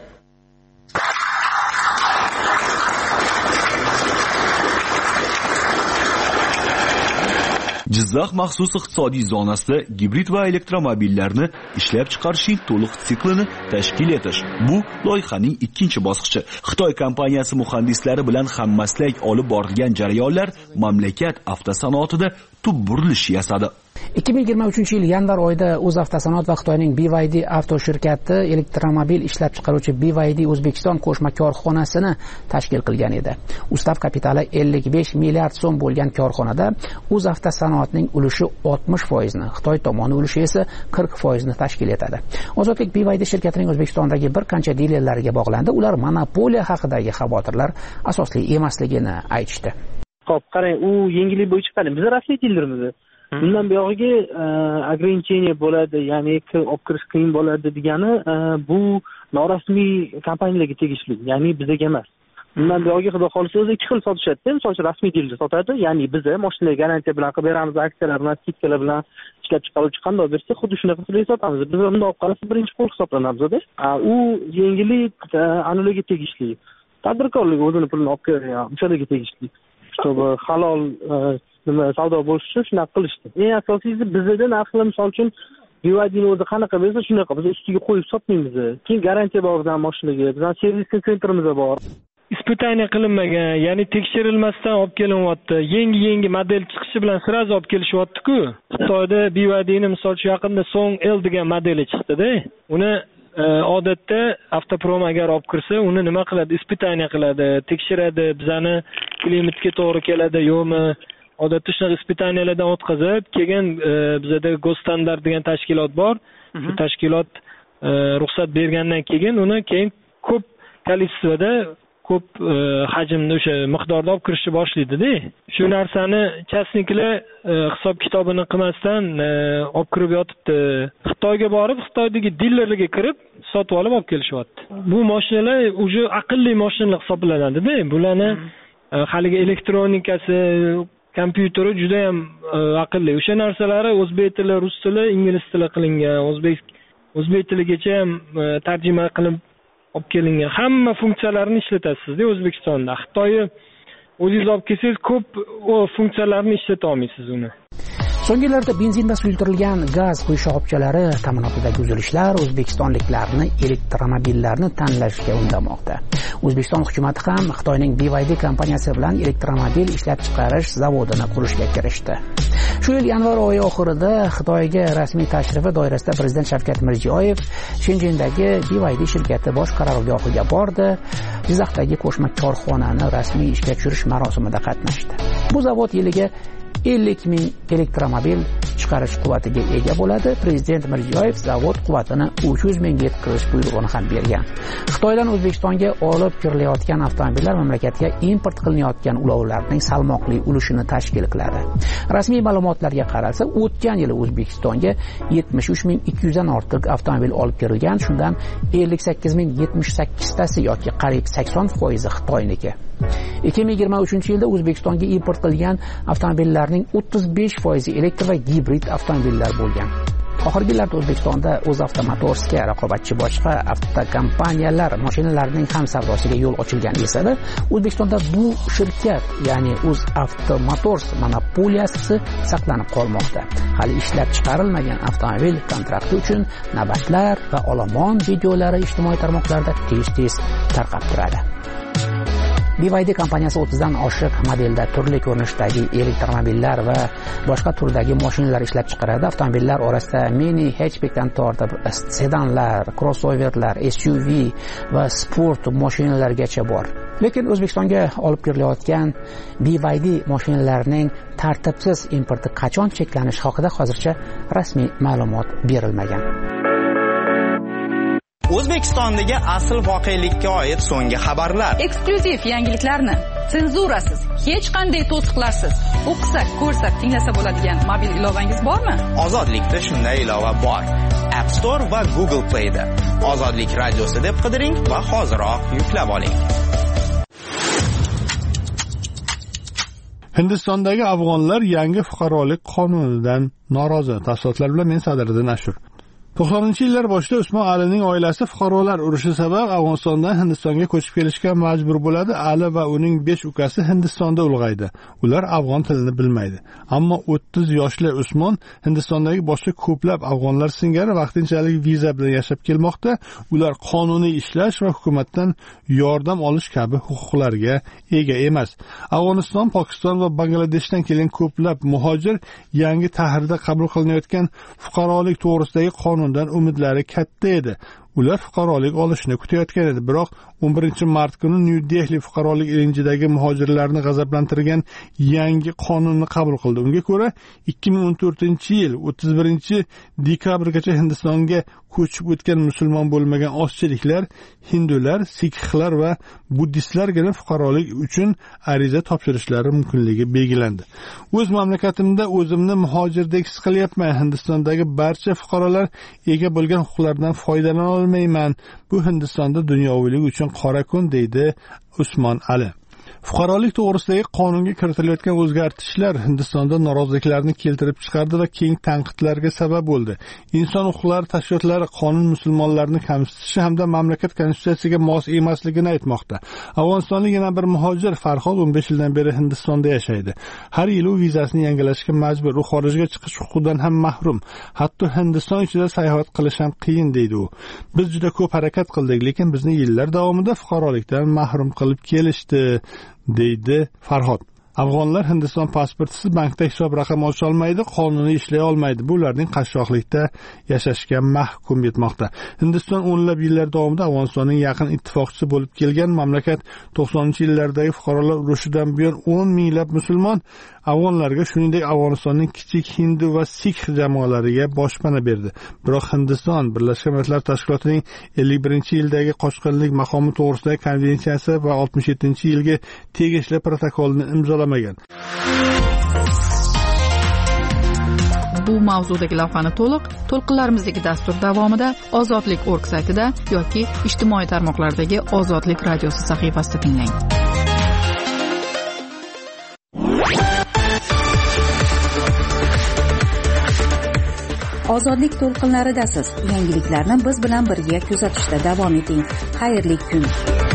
Jizzax maxsus iqtisodiy zonasida gibrid va elektromobillarni ishlab chiqarishning to'liq siklini tashkil etish. Bu loyihaning ikkinchi bosqichi. Xitoy kompaniyasi muhandislari bilan hammaslak olib borilgan jarayonlar mamlakat avtosanoatida tub burilish yasadi. ikki ming yigirma uchinchi yil yanvar oyida O'zavtosanoat va Xitoyning B Y D avto shirkati elektromobil ishlab chiqaruvchi B Y D O'zbekiston qo'shma korxonasini tashkil qilgan edi. Ustav kapitali ellik besh milliard so'm bo'lgan korxonada O'zavtosanoatning ulushi oltmish foiz ni, Xitoy tomoni ulushi esa qirq foiz ni tashkil etadi. Ozodlik B Y D shirkatining O'zbekistondagi bir qancha dilerlariga bog'landi. Ular monopoliya haqidagi xavotirlar asosli emasligini aytishdi. Xo'p, qarang, u yengillik bo'yicha qarang, biz rasmiy dilermiz. Bundan buyog'iga ограничение bo'ladi, ya'ni olib kirish qiyin bo'ladi degani bu norasmiy kompaniyalarga tegishli, ya'ni bizga emas. Bundan buyog'iga xudo xolisa o'zi ikki xil sotishadi. Misol uchun rasmiy diler sotadi, ya'ni biz mashinalarga garantiya bilan qilib beramiz, aksiyalar bilan, skidkalar bilan ishlab chiqaruvchi qanday bersa, xuddi shunaqa qilib sotamiz. Biz unda olib qarasa birinchi qo'l hisoblanamiz-da. U yengillik anularga tegishli. Tadbirkorlik o'zini pulini olib kelgan, o'shalarga tegishli. halol nima savdo bo'lishi uchun shunaqa qilishdi. Eng asosiysi bizda narxlar misol uchun B Y D'ni o'zi qanaqa bo'lsa shunaqa biz ustiga qo'yib sotmaymiz. Keyin garantiya bor bizning mashinaga, bizning servis sentrimiz bor. Испытание qilinmagan, ya'ni tekshirilmasdan olib kelinyapti. Yangi-yangi model chiqishi bilan sirazi olib kelishyapti-ku. Xitoyda B Y D'ni misol uchun yaqinda Song L degan modeli chiqdi-da. Uni odatda avtoprom agar olib kirsa, uni nima qiladi? Испытание qiladi, tekshiradi, bizani klimatga to'g'ri keladi yo'qmi? Odatda shunaqa испытанияларdan o'tkazib, keyin bizada Gosstandart degan tashkilot bor. Shu tashkilot ruxsat bergandan keyin uni keyin ko'p kolичествоda ko'p hajmda o'sha miqdorda olib kirishni boshlaydi-da. Shu narsani chasniklar hisob kitobini qilmasdan olib kirib yotibdi. Xitoyga borib, Xitoydagi dilerlarga kirib sotib olib olib kelishyapti. Bu mashinalar uje aqlli mashinalar hisoblanadi-da. Bularni haligi elektronikasi, kompyuteri juda ham aqlli. O'sha narsalari o'zbek tili, rus tili, ingliz tili qilingan, o'zbek o'zbek tiligacha ham tarjima qilib olib kelingan. Hamma funksiyalarini ishlatasizda O'zbekistonda. Xitoyni o'zingiz olib kelsangiz ko'p funksiyalarni ishlata olmaysiz uni. So'nggi yillarda benzin va suyultirilgan gaz quyish shoxobchalari ta'minotidagi uzilishlar o'zbekistonliklarni elektromobillarni tanlashga undamoqda. O'zbekiston hukumatı ham Xitoyning B Y D kompaniyasi bilan elektromobil ishlab chiqarish zavodini qurishga kirishdi. Shu yil yanvar oyi oxirida Xitoyga rasmiy tashrifi doirasida Prezident Shavkat Mirziyoyev Shenzhendagi B Y D shirkati bosh qarorgohiga bordi. Jizzaxdagi qo'shma korxonani rasmiy ishga tushirish marosimida qatnashdi. Bu zavod yiliga ellik ming elektromobil chiqarish quvvatiga ega bo'ladi. Prezident Mirziyoyev zavod quvvatini uch yuz mingga yetkazish buyrug'ini ham bergan. Xitoydan O'zbekistonga olib kirilayotgan avtomobillar mamlakatga import qilinayotgan ulovlarning salmoqli ulushini tashkil qiladi. Rasmiy ma'lumotlarga qaralsa, o'tgan yili O'zbekistonga yetmish uch ming ikki yuz dan ortiq avtomobil olib kirilgan, shundan ellik sakkiz ming yetmish sakkiz tasi yoki qariyb sakson foiz Xitoyniki. ikki ming yigirma uchinchi yilda O'zbekistonga import qilingan avtomobillarning o'ttiz besh foiz elektr va gibrid avtomobillar bo'lgan. Oxirgi yillarda O'zbekistonda O'zavtomotorsga raqobatchi boshqa avtokompaniyalar mashinalarining ham savdosiga yo'l ochilgan esa-da, O'zbekistonda bu shirkat, ya'ni O'zavtomotors monopoliyasi saqlanib qolmoqda. Hali ishlab chiqarilmagan avtomobil kontrakti uchun navbatlar va olomon videolari ijtimoiy tarmoqlarda tez-tez tarqab turadi. B Y D kompaniyasi o'ttizdan oshiq modelda turli ko'rinishdagi elektromobillar va boshqa turdagi mashinalar ishlab chiqaradi. Avtomobillar orasida mini hatchbackdan tortib sedanlar, crossoverlar, S U V va sport mashinalargacha bor. Lekin O'zbekistonga olib kirilayotgan B Y D mashinalarining tartibsiz importi qachon cheklanishi haqida hozircha rasmiy ma'lumot berilmagan. O'zbekistondagi asl voqelikka oid so'nggi xabarlar. Eksklyuziv yangiliklarni senzurasiz, hech qanday to'siqlarsiz o'qisak, ko'rsak, tinglasa bo'ladigan mobil ilovangiz bormi? Ozodlikda shunday ilova bor. App Store va Google Play da. Ozodlik radiosi deb qidiring va hoziroq yuklab oling. Hindistondagi afg'onlar yangi fuqarolik qonunidan norozi. Tafsilotlar bilan men Sadriddin Ashur. to'qsoninchi yillar boshida Usmon Alining oilasi fuqarolar urushi sabab Afg'onistondan Hindistonga ko'chib kelishga majbur bo'ladi. Ali va uning besh ukasi Hindistonda ulg'aydi. Ular afg'on tilini bilmaydi. Ammo o'ttiz yoshli Usmon Hindistondagi boshqa ko'plab afg'onlar singari vaqtinchalik viza bilan yashab kelmoqda. Ular qonuniy ishlash va hukumatdan yordam olish kabi huquqlarga ega emas. Afg'oniston, Pokiston va Bangladeshdan kelgan ko'plab muhojir yangi tahrida qabul qilinayotgan fuqarolik to'g'risidagi qonun dan umidlari katta edi. Ular fuqarolik olishni kutayotgan edi, biroq o'n birinchi mart kuni New Delhi fuqarolik ilinjidagi muhojirlarni g'azablantirgan yangi qonunni qabul qildi. Unga ko'ra ikki ming o'n to'rtinchi yil o'ttiz birinchi dekabrgacha Hindistonga ko'chib o'tgan musulmon bo'lmagan ozchiliklar, hindular, sikhlar va buddistlarga fuqarolik uchun ariza topshirishlari mumkinligi belgilandi. O'z mamlakatimda o'zimni muhojirdek his qilyapman. Hindistondagi barcha fuqarolar ega bo'lgan huquqlardan foydalana olmayman. Bu Hindistonda dunyoviylik uchun qora kun, deydi Usmon Ali. Fuqarolik to'g'risidagi qonunga kiritilayotgan o'zgartishlar Hindistonda noroziliklarni keltirib chiqardi va keng tanqidlarga sabab bo'ldi. Inson huquqlari tashkilotlari qonun musulmonlarni kamsitishi hamda mamlakat konstitutsiyasiga mos emasligini aytmoqda. Afg'onistonlik yana bir muhojir Farhod o'n besh yildan beri Hindistonda yashaydi. Har yili u vizasini yangilashga majbur, u xorijga chiqish huquqidan ham mahrum. Hatto Hindiston ichida sayohat qilish ham qiyin deydi u. Biz juda ko'p harakat qildik, lekin bizni yillar davomida fuqarolikdan mahrum qilib kelishdi, deydi Farhod. Afg'onlar Hindiston pasportisiz bankda hisob raqam ocha olmaydi, qonuniy ishlay olmaydi. Bu ularning qashshoqlikda yashashga mahkum etmoqda. Hindiston o'nlab yillar davomida Afg'onistonning yaqin ittifoqchisi bo'lib kelgan mamlakat to'qsoninchi yillardagi fuqarolar urushidan buyon o'n minglab musulmon afg'onlarga, shuningdek Afg'onistonning kichik hindu va sikh jamoalariga boshpana berdi. Biroq Hindiston Birlashgan Millatlar Tashkilotining ellik birinchi yildagi qochqinlik maqomi to'g'risidagi konvensiyasi va oltmish yettinchi yilgi tegishli protokolni imzolamagan. Bu mavzudagi lavhani to'liq to'lqinlarimizdagi dastur davomida ozodlik точка org saytida yoki ijtimoiy tarmoqlardagi Ozodlik radiosi sahifasida tinglang. Ozodlik to'lqinlaridasiz. Yangiliklarni biz bilan birga kuzatishda davom eting. Xayrli kun.